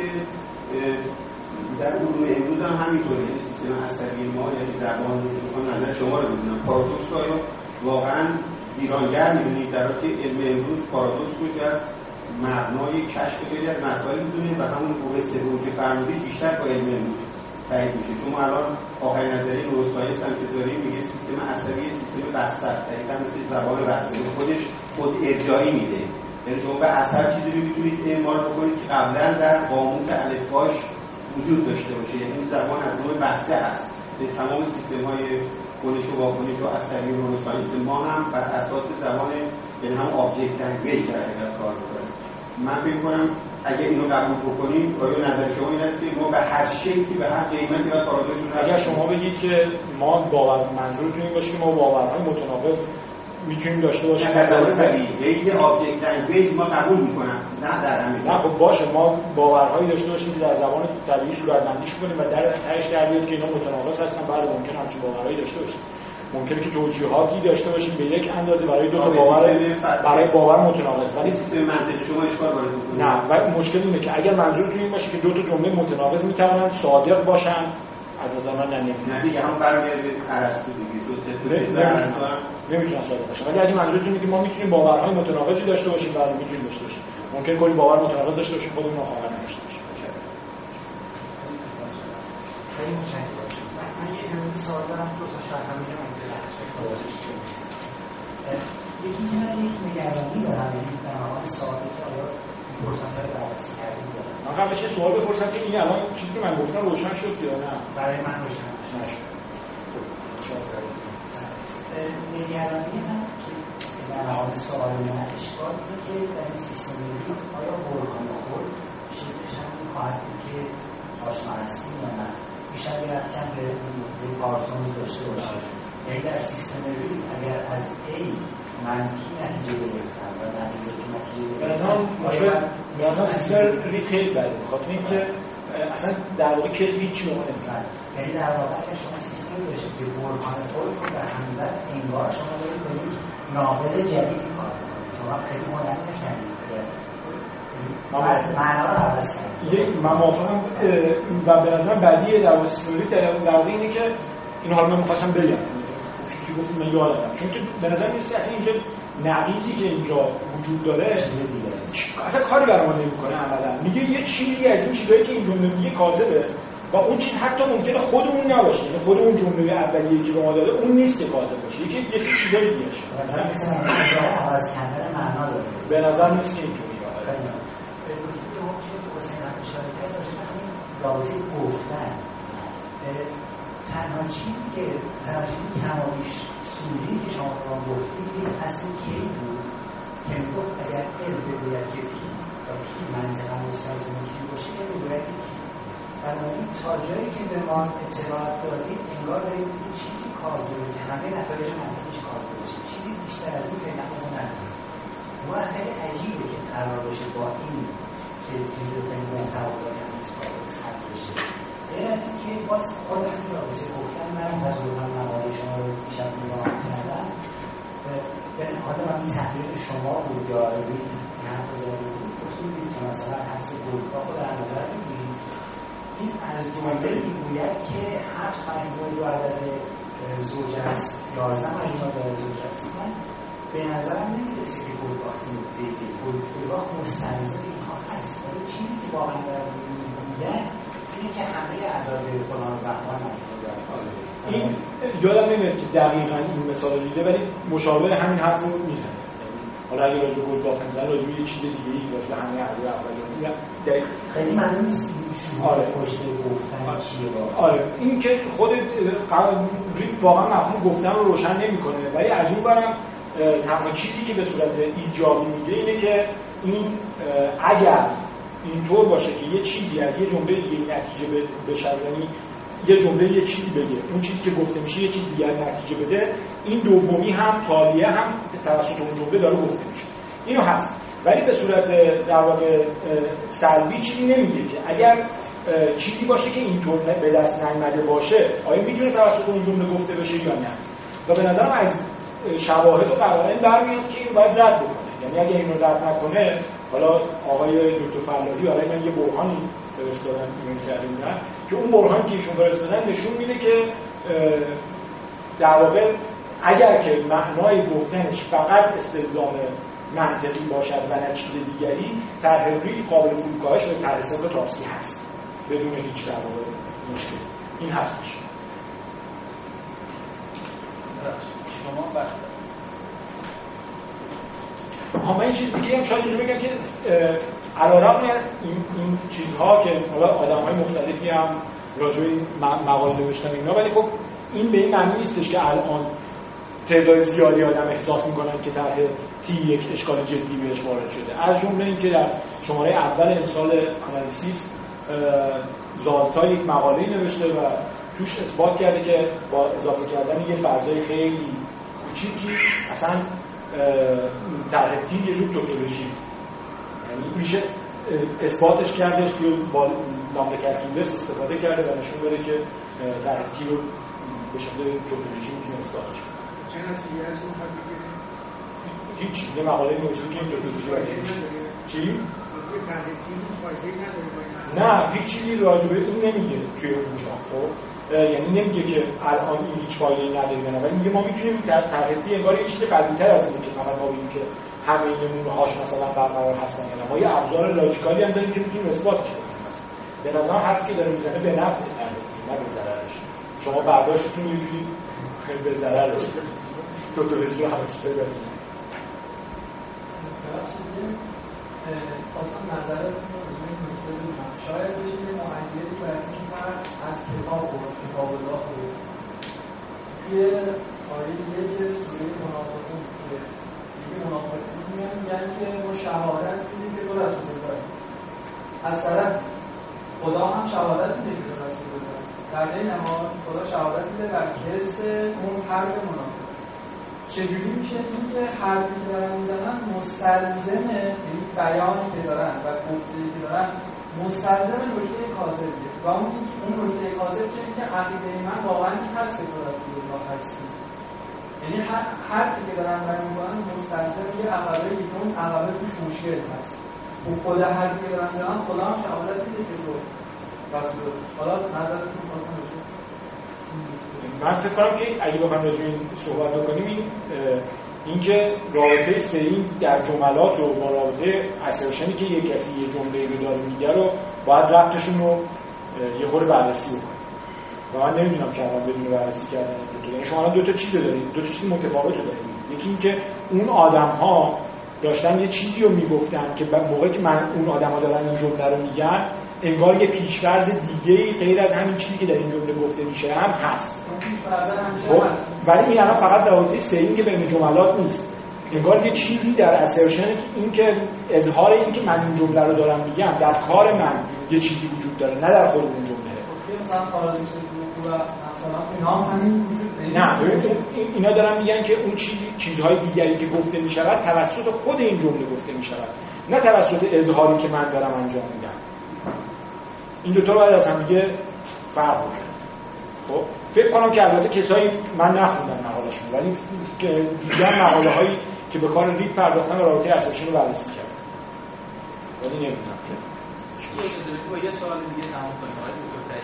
در علوم امروز هم همینطوره، یعنی سیستم عصبی ما یعنی زبان رو نظر شما رو بدونم پارادوکس رو آیا واقعا ویرانگر میدونید، در حالی که علم امروز پارادوکس رو در مبنای کشف خیلی از مسائل میدونه و همون قوه که فرمودید بیشتر با علم امروز تایید میشه. چون ما الان آخرین نظریه نوروساینس هم که داریم میگه سیستم عصبی سیستم بسته است، دقیقاً مثل زبان بسته خودش خود ارجاعی میده. یعنی شما به اثر چیزی رو میتونید اعمال بکنید که قبلا در قاموس الفباش وجود داشته باشه، یعنی این زبان از نوع بسته است. به تمام سیستم‌های کنش و واکنش و عصبی و نوروساینس ما هم بر اساس زبان یعنی هم آبجکت لنگویج در کار می‌کنیم. من فکر کنم اگه اینو قبول بکنیم، آیا نظر شما این است که ما به هر شکلی به هر قیمتی باید پارادوکس رو اگر شما بگید که ما باور منظورتون این باشه که ما باورهای متناقض میتونیم داشته باشیم، تصور طبیعی آبجکت لنگویج ما قبول می‌کنم، نه در همین. نه خب باشه، ما باورهایی داشته باشیم که در زبان طبیعی صورتبندیش کنیم و در تهش در بیاد که اینا متناقض هستن. بله ممکنه همچین باورهایی داشته باشیم، ممکنه که توجیهاتی داشته باشیم به یک اندازه برای دو تا باور متناقض، ولی سیستم منطقی شما اشکال وارد می‌کنه. نه، ولی مشکل اینه که اگر منظورتون این باشه که دو تا جمله متناقض میتونن صادق باشن، از نظر من نه دیگه هم برمیاد به ارسطو دیگه، نمیتونن صادق باشن. ولی اگه منظورتون اینه که ما میتونیم باورهای متناقضی داشته باشیم، بله میتونیم داشته باشیم. ممکن کلی باور متناقض داشته باشیم خودمون خواهر نداشته باشیم. خیلی متشکرم. من یه جمله سوال دارم، دو تا شرح هم میگم یکی که من یک نگرانی دارم، یعنی در مقام سوالی که آیا پرسنت رو بررسی کردیم دارم. من قبلش یه سوال بپرسم که این الان چیزی که من گفتم روشن شد یا نه؟ برای من روشن نشد. نگرانی من که در مقام سوال من اشکال اینه که در این سیستم ریت آیا برهان خود شکلش همین خواهد بود که آشنا هستیم یا نه؟ بیشتر به رفتن به پارسونز داشته باشه. یعنی در سیستم ریت اگر از A منفی نتیجه گرفتن و نتیجه گرفتن به نظرم سیستم ریت خیلی بده، بخاطر اینکه اصلا در واقع کسی هیچی به ما نمی‌فهمه. یعنی در واقع اگر شما سیستمی داشتید که برهان خود رو به همزد انگار شما دارید با یک ناقض جدیدی کار می‌کنید. شما خیلی مهم نکنید معنا رو عوض کنید. من موافقم و به نظرم بدیه در سیستم ریت در واقع اینه که این حالا من می‌خواستم بگم چون که گفتم من یادم، چون که به نظر میاد اصلا اینجا نقیضی که اینجا وجود داره اصلا کاری برای ما نمی‌کنه. عملاً میگه یه چیزی از این چیزایی که این جمله میگه کاذبه و اون چیز حتی ممکنه خودمون نباشه، یعنی خود اون جمله اولیه‌ای که به ما داده اون نیست که کاذب باشه، یه سری چیزای دیگه باشه. مثلا عوض کردن معنا داره. به نظر نیست که اینطوری باشه. به نکته دوم که حسین هم اشاره کرد راجع به همین رابطه گفتن، تنها چیزی که کمابیش سوری که شما به ما گفتید این اصل کی بود که میگفت اگر علم بگوید که پی و پی منطقا مستلزم کی باشه علم بگوید که پی. بنابراین تا جایی که به ما اطلاعات دادید انگار دارید این چیزی کاذبه که همه نتایج منطقیش کاذب باشه، چیزی بیشتر از این پیدا ندارید. ما خیلی عجیبه که قرار باشه با این که چیز به محتوا داره اثبات بشه غیر از این که باز خود همین رابطه گفتن من تجربه مقاله شما رو بیشتر نگاه کردم حالا من این تحلیل شما بود یا روی حرف زدن بود گفتید که مثلا حدس گلگاه رو در نظر بگیرید این از جمله میگوید که 7 مجموعه دو عدد زوج است 11 مجموعه دو عدد زوج است من به نظرم نمیرسه که گلگاه بگید گلگاه مستلزم اینها هست ولی چیزی که واقعا در میگوید اینه که همه اعداد فلان و بهمان مجموعه دارن این یادم نمیاد که دقیقاً این مثال رو دیده ولی مشابه همین حرف رو میزنه. حالا اگه راجع به گلگاه میزنه راجع به یه چیز دیگه ای راجع به همه اعداد اولیه خیلی معلوم نیست شما پشت گفتن چیه واقعا. آره این که خود واقعا مفهوم گفتن رو روشن نمیکنه ولی از اون برم تنها چیزی که به صورت ایجابی میگه اینه که این اگر اینطور باشه که یه چیزی از یه جمله دیگه نتیجه بشه یعنی یه جمله یه چیزی بگه اون چیزی که گفته میشه یه چیز دیگه نتیجه بده این دومی هم تالیه هم توسط اون جمله داره گفته میشه اینو هست ولی به صورت در واقع سلبی چیزی نمیگه که اگر چیزی باشه که اینطور به دست نیامده باشه آیا میتونه توسط اون جمله گفته بشه یا نه و به نظرم از شواهد و قرائن برمیاد که این باید رد بکنه یعنی اگه اینو رد نکنه حالا آقای دکتر فلاحی برای من یه برهانی فرستادن کردیم که اون برهانی که ایشون فرستادن نشون میده که در واقع اگر که معنای گفتنش فقط استلزام منطقی باشد و نه چیز دیگری طرح ریف قابل فروکاهش به طرح صدق تارسکی هست بدون هیچ در واقع مشکل این هستش. شما من این چیز دیگه هم شاید اینجا بگم که علیرغم این چیزها که حالا آدم‌های مختلفی هم راجع به این مقاله نوشتن اینا ولی خب این به این معنی نیستش که الان تعداد زیادی آدم احساس می‌کنن که طرح تی یک اشکال جدی بهش وارد شده از جمله اینکه در شماره اول امسال آنالیسیس زالتا یک مقاله نوشته و توش اثبات کرده که با اضافه کردن یه فرضای خیلی کوچیکی اصلا طرح تی یه جور توتولوژی یعنی میشه اثباتش کردش که با لامدا کلکولس استفاده کرده و نشون بده که طرح تی رو به شکل توتولوژی میتونه اثباتش کنه. چه نتیجه از اون خواهد هیچ یه مقاله نوشته که این توتولوژی رو چی؟ نه هیچ چیزی راجع به این نمیگه توی اون خب یعنی نمیگه که الان این هیچ فایده‌ای نداره نه ولی میگه ما میتونیم در طرحی انگار یه چیز قوی‌تر از اینه که فقط ما بگیم که همه این نمونه‌هاش مثلا برقرار هستن یا نه ما یه ابزار لاجیکالی هم داریم که میتونیم اثباتش کنیم به نظرم حرفی که داره میزنه به نفع طرحی نه به ضررش شما برداشتتون یه جوری خیلی به ضررش توتولوژی رو همش دارید خواستم نظرتون رو روی این نکته بدونم شاید بشه یه معادله‌ای برای این فرد از کتاب و کتاب الله رو توی آیه 1 سوره منافقون که دیگه منافقون میگن که ما شهادت میدیم که تو رسول الله از طرف خدا هم شهادت میده که تو رسول الله در این نماد خدا شهادت میده بر کذب اون حرف منافق چجوری میشه این که حرفی که دارن میزنن مستلزم این بیانی که دارن و گفته‌ای که دارن مستلزم نکته کاذبیه و اون نکته کاذب چه اینکه عقیده من واقعا این هست که تو رسول الله هستی یعنی حرفی که دارن بیان میکنن مستلزم یه عقبه که اون عقبه توش مشکل هست و خود حرفی که دارن میزنن خدا هم شهادت میده که تو رسول الله حالا نظرتون خواستم بشه من فکر کنم که اگه بخوایم راجع به این صحبت بکنیم این که رابطه سرین در جملات رو با رابطه اسرشنی که یک کسی یه جمله رو داره میگه رو باید ربطشون رو یه خورده بررسی بکنیم و من نمیدونم که الان بدون بررسی کردن یعنی شما دو تا چیز دارید دو تا چیز متفاوت دارید یکی این که اون آدم‌ها داشتن یه چیزی رو میگفتن که موقعی که اون آدم‌ها دارن این جمله رو میگن انگار یه پیش‌فرض دیگه‌ای غیر از همین چیزی که در این جمله گفته میشه هم هست. ولی این الان فقط در حوزه سینگ بین جملات نیست. انگار یه چیزی در اسرشن این که اظهار این که من این جمله رو دارم میگم در کار من یه چیزی وجود داره نه در خود اون جمله. مثلا خارج و مثلا اینا هم همین وجود نه ببینید اینا دارن میگن که اون چیزهای دیگری که گفته میشود توسط خود این جمله گفته میشود نه توسط اظهاری که من دارم انجام میدم. این دو تا باید از هم دیگه فرق می‌کنه. خب فکر کنم که البته کسایی من نخوندم مقاله‌شون، ولی دیگر مقاله‌هایی که به کار ریگ پرداختن و رابطه عصبشون رو بررسی کردن. ولی نمی‌دونم با یه سوال دیگه تمام کنیم. آقای دکتر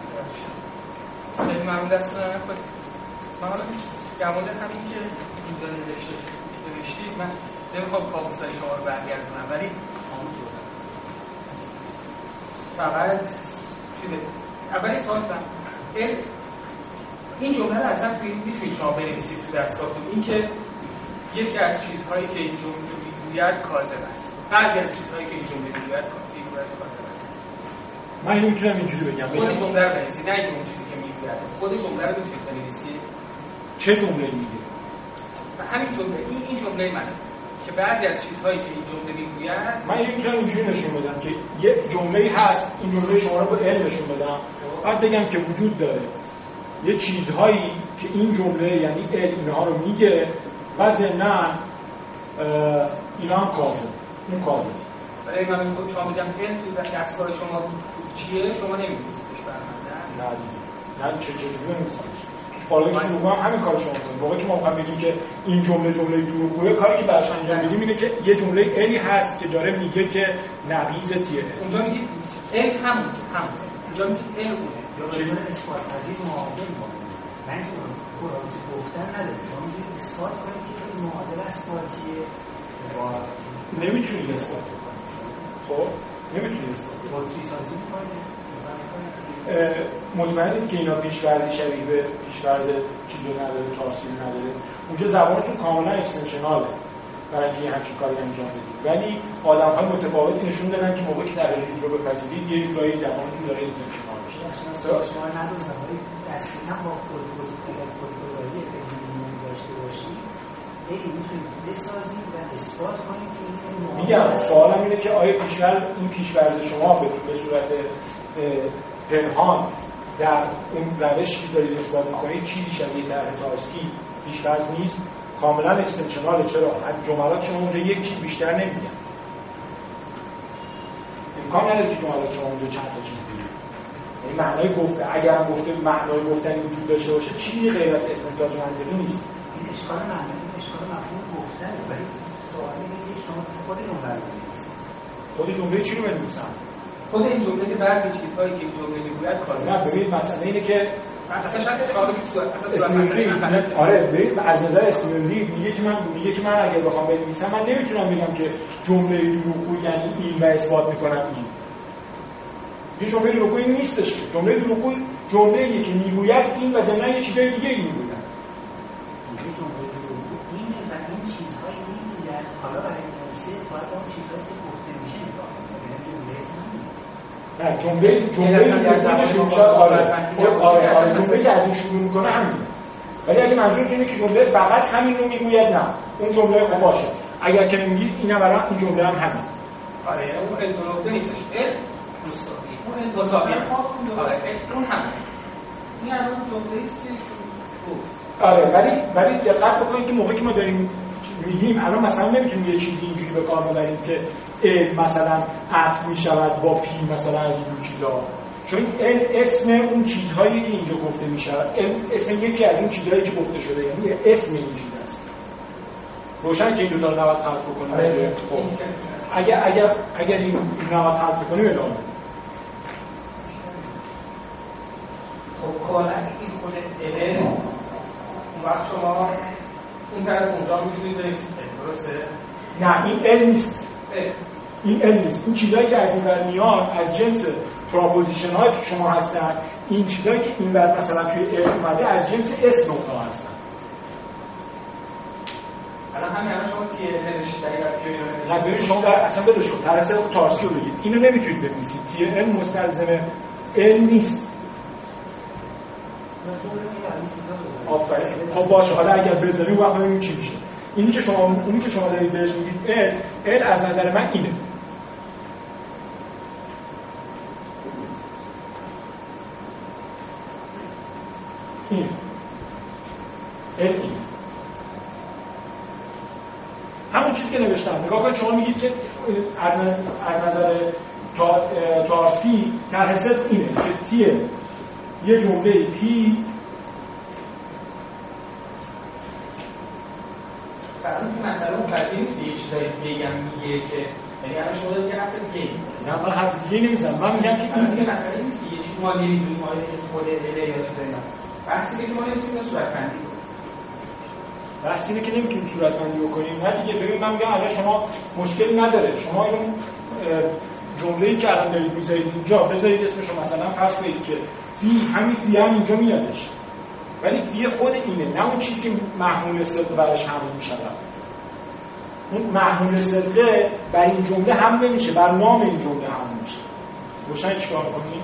خیلی ممنون دستتون نکنید. من حالا در مورد همین که اینجا نوشتید من نمیخوام کابوسای شما رو برگردونم، ولی فقط اولی سوال کنم این جمله رو اصلا میتونید شما بنویسید تو دستگاهتون، این که یکی از چیزهایی که این جمله میگوید کاذب است، بعضی از چیزهایی که این جمله میگوید کاذب است. من اینو میتونم اینجوری بگم خود جمله رو بنویسید، نه اینکه اون چیزی که میگوید خود جمله رو میتونید بنویسید. چه جمله‌ای میگه؟ همین جمله، این جمله منه که بعضی از چیزهایی که این جمله میگوید، من اینو میتونم اینجوری نشون بدم که یه جمله‌ای هست، این جمله شما رو با علم نشون بدم، بعد بگم که وجود داره یه چیزهایی که این جمله یعنی علم اینها رو میگه و ضمناً اینا هم کاذب، اون کاذب. ولی من شما میگم علم تو دستگاه شما چیه؟ شما نمی‌دونستش برام. نه چه جوری نمی‌دونستش. بالای سلوگو هم همین کار شما کنید. موقعی که ما می‌خوایم بگیم که این جمله دروغگویه، کاری که براش انجام میدیم اینه که یه جمله علی هست که داره میگه که نقیض تیه. اونجا میگید علم همون اونجا میگید علم یا بدون اثبات پذیر معادل من که قرآنی گفتن نداره، شما میتونید اثبات کنید که این معادل اثباتیه و نمیتونید اثبات کنید. خب نمیتونید اثبات کنید. سازی می‌کنید. مطمئنید که اینا پیش‌فرضی شبیه به پیش‌فرض چیزی نداره، تاثیری نداره. اونجا زبانتون کاملا اکستنشناله برای اینکه همچین کاری انجام بدید. ولی آدم‌های متفاوتی نشون دادن که موقعی که در ریگ رو بپذیرید یه جورایی زبانتون داره اکستنشنال میشه. شما ندازم ولی دقیقاً با کدگذاری علمی داشته باشید خیلی میتونید بسازید و اثبات کنید که این میگم سوالم اینه که آیا این پیش‌فرض شما به صورت پنهان در اون روشی که دارید اثبات می‌کنید چیزی شبیه طرح تارسکی پیش‌فرض نیست، کاملا استنشناله. چرا؟ جملات شما اونجا یک چیز بیشتر نمیگن. امکان نداره که جملات شما اونجا چند تا چیز بگید. یعنی معنای گفته، اگر هم گفته معنای گفتنی وجود داشته باشه چیزی غیر از استنتاج منطقی نیست. این اشکال معنی، اشکال مفهوم گفتنه، ولی سوال اینه که شما خود جمله رو بنویسید. خود جمله چی رو بنویسم؟ خود این جمله که بعضی چیزهایی که این جمله میگوید کاذب. نه ببینید مسئله اینه که اصلا شاید اشکالی که صورت آره ببینید از نظر استیمولی میگه که من اگه بخوام بنویسم من نمیتونم بگم که جمله دروغگو یعنی این و اثبات میکنم این. یه جمله دروغگویی نیستش که جمله دروغگو جمله‌ای که میگوید این و ضمن یه چیزای دیگه میگوید. این جمله دروغگو این و این چیزهایی میگوید، حالا برای انسان باید اون چیزهایی که گفته میشه نگاه کنید. نه جمله که از این شروع میکنه همین. ولی اگه منظور اینه که جمله فقط همین رو میگوید، نه اون جمله خوب باشه. اگر که میگید این اولا این جمله هم همین. آره اون الگوریتم نیستش. اون مساوی. آره اون همین. این الان جمله است که آره ولی دقت بکنید که موقعی که ما داریم میگیم الان مثلا نمیتونیم یه چیزی اینجوری به کار ببریم که مثلا عطف میشود با پی مثلا از این چیزا، چون اسم اون چیزهایی که اینجا گفته میشه اسم یکی از این چیزهایی که گفته شده، یعنی اسم این چیز است. روشن که این دو تا نباید خلط بکنیم. خب اگر این نباید خلط بکنیم ادامه. خب کلا این خود علم اون وقت شما این طرف اونجا میتونید برسید، درسته؟ نه این علم نیست. این علم نیست. این چیزایی که از این ور میان از جنس پروپوزیشن هایی که شما هستن، این چیزایی که این ور مثلا توی علم اومده از جنس اسم اونها هستن. الان همین شما تی ال نوشید دقیقاً نه ببین شما اصلا بدش کن طرز تارسی رو بگید. اینو نمیتونید بنویسید. تی ال مستلزم علم نیست. آفرین. خب باشه حالا اگر بذاریم وقت ببینیم چی میشه. اونی که شما دارید بهش میگید ال از نظر من اینه. این این همون چیزی که نوشتم. نگاه کنید شما میگید که از نظر تارسکی طرح صدق اینه که تی یه جمله پی مثلا اون قضیه نیست یه چیزایی بگم میگه که یعنی الان شما دارید یه حرف دیگه نه من حرف دیگه نمیزنم من میگم که این دیگه مسئله نیست یه چیزی ما نمیدونیم ما که خود اله یا چیزایی نه بحثی که ما نمیتونیم صورت بندی کنیم بحث اینه که نمیتونیم صورت بندی بکنیم نه دیگه. ببین من میگم الان شما مشکلی نداره شما این جمله‌ای که الان دارید میذارید اینجا بذارید اسمش رو مثلا فرض کنید که فی همین فی هم اینجا میادش ولی فی خود اینه نه اون چیزی که محمول صدق برش حمل میشه. اون محمول صدقه بر این جمله هم نمیشه بر نام این جمله هم میشه. روشن چیکار می‌کنی؟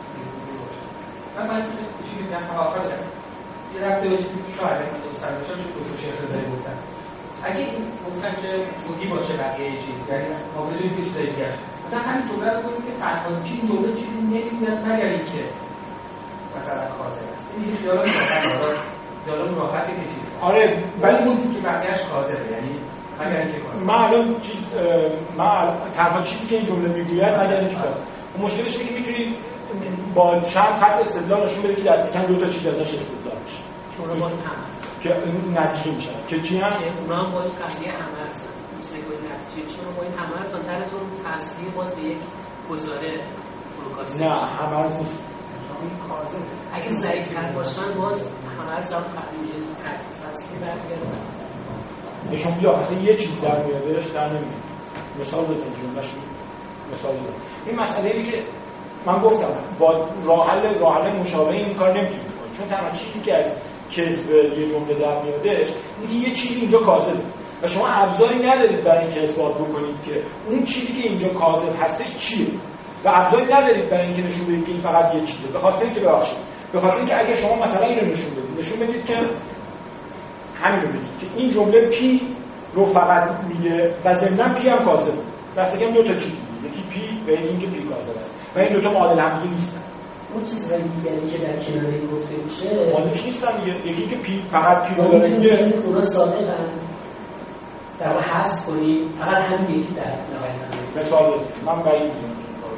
من چیزی میگم آخر دارم یه رفته به چیزی که شاید من دوست دارم چون دکتر شیخ رضایی گفتن اگه این گفتن که توضیح باشه بقیه چیز یعنی ما بدونیم که چیزای دیگه مثلا همین جمله رو بگیم که تنها این جمله چیزی نمی‌گوید مگر اینکه مثلا کاذب است این یه دیالوگ راحته که چیز آره ولی گفتیم که بقیه‌اش کاذبه یعنی مگر اینکه من الان تنها چیزی که این جمله میگوید مگر اینکه کاذب. مشکلش اینه که میتونید با چند خط استدلال نشون بدید که دست کم دو تا چیز ازش استدلال میشه. اونا با این همه که این نتیجه میشه که چی هم اونا هم با این قضیه همه هستن میشه که نتیجه چون با این همه هستن طرزون فصلی باز به یک گزاره فروکاسته نه همه هست نیست اگه ضعیف‌تر باشن باز همه هست هم فصلی برگردن نشون بیا اصلا یه چیز در میادش در نمیاد. مثال بزن جمله‌ش مثال بزن. این مسئله اینه که من گفتم با راه حل مشابه این کار نمیتونید بکنید چون تنها چیزی که از کذب یه جمله در میادش اینکه یه چیزی اینجا کاذبه و شما ابزاری ندارید برای اینکه اثبات بکنید که اون چیزی که اینجا کاذب هستش چیه و ابزاری ندارید برای اینکه نشون بدید که این فقط یه چیزه. به خاطر اینکه اینکه اگه شما مثلا اینو نشون بدید که همین رو بگید که این جمله پی رو فقط میگه و ضمن پی هم کاذبه. دست کم دو تا چیز میگه یکی پی و یکی اینکه پی کاذب است و این دو تا معادل هم دیگه نیستن. اون چیزای دیگری که در کنار این گفته میشه معادلش نیستن دیگه. یکی که پی فقط پی رو داره میگه اونا صادقن در واقع حذف کنیم فقط همین یکی در نهایت مثال بزنید من بعید میدونم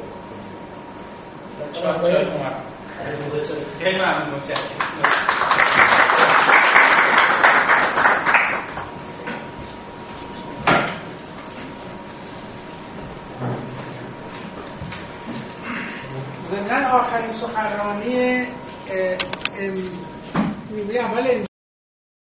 خیلی ممنون متشکرم. ضمن آخرین سخنرانی نیمه اول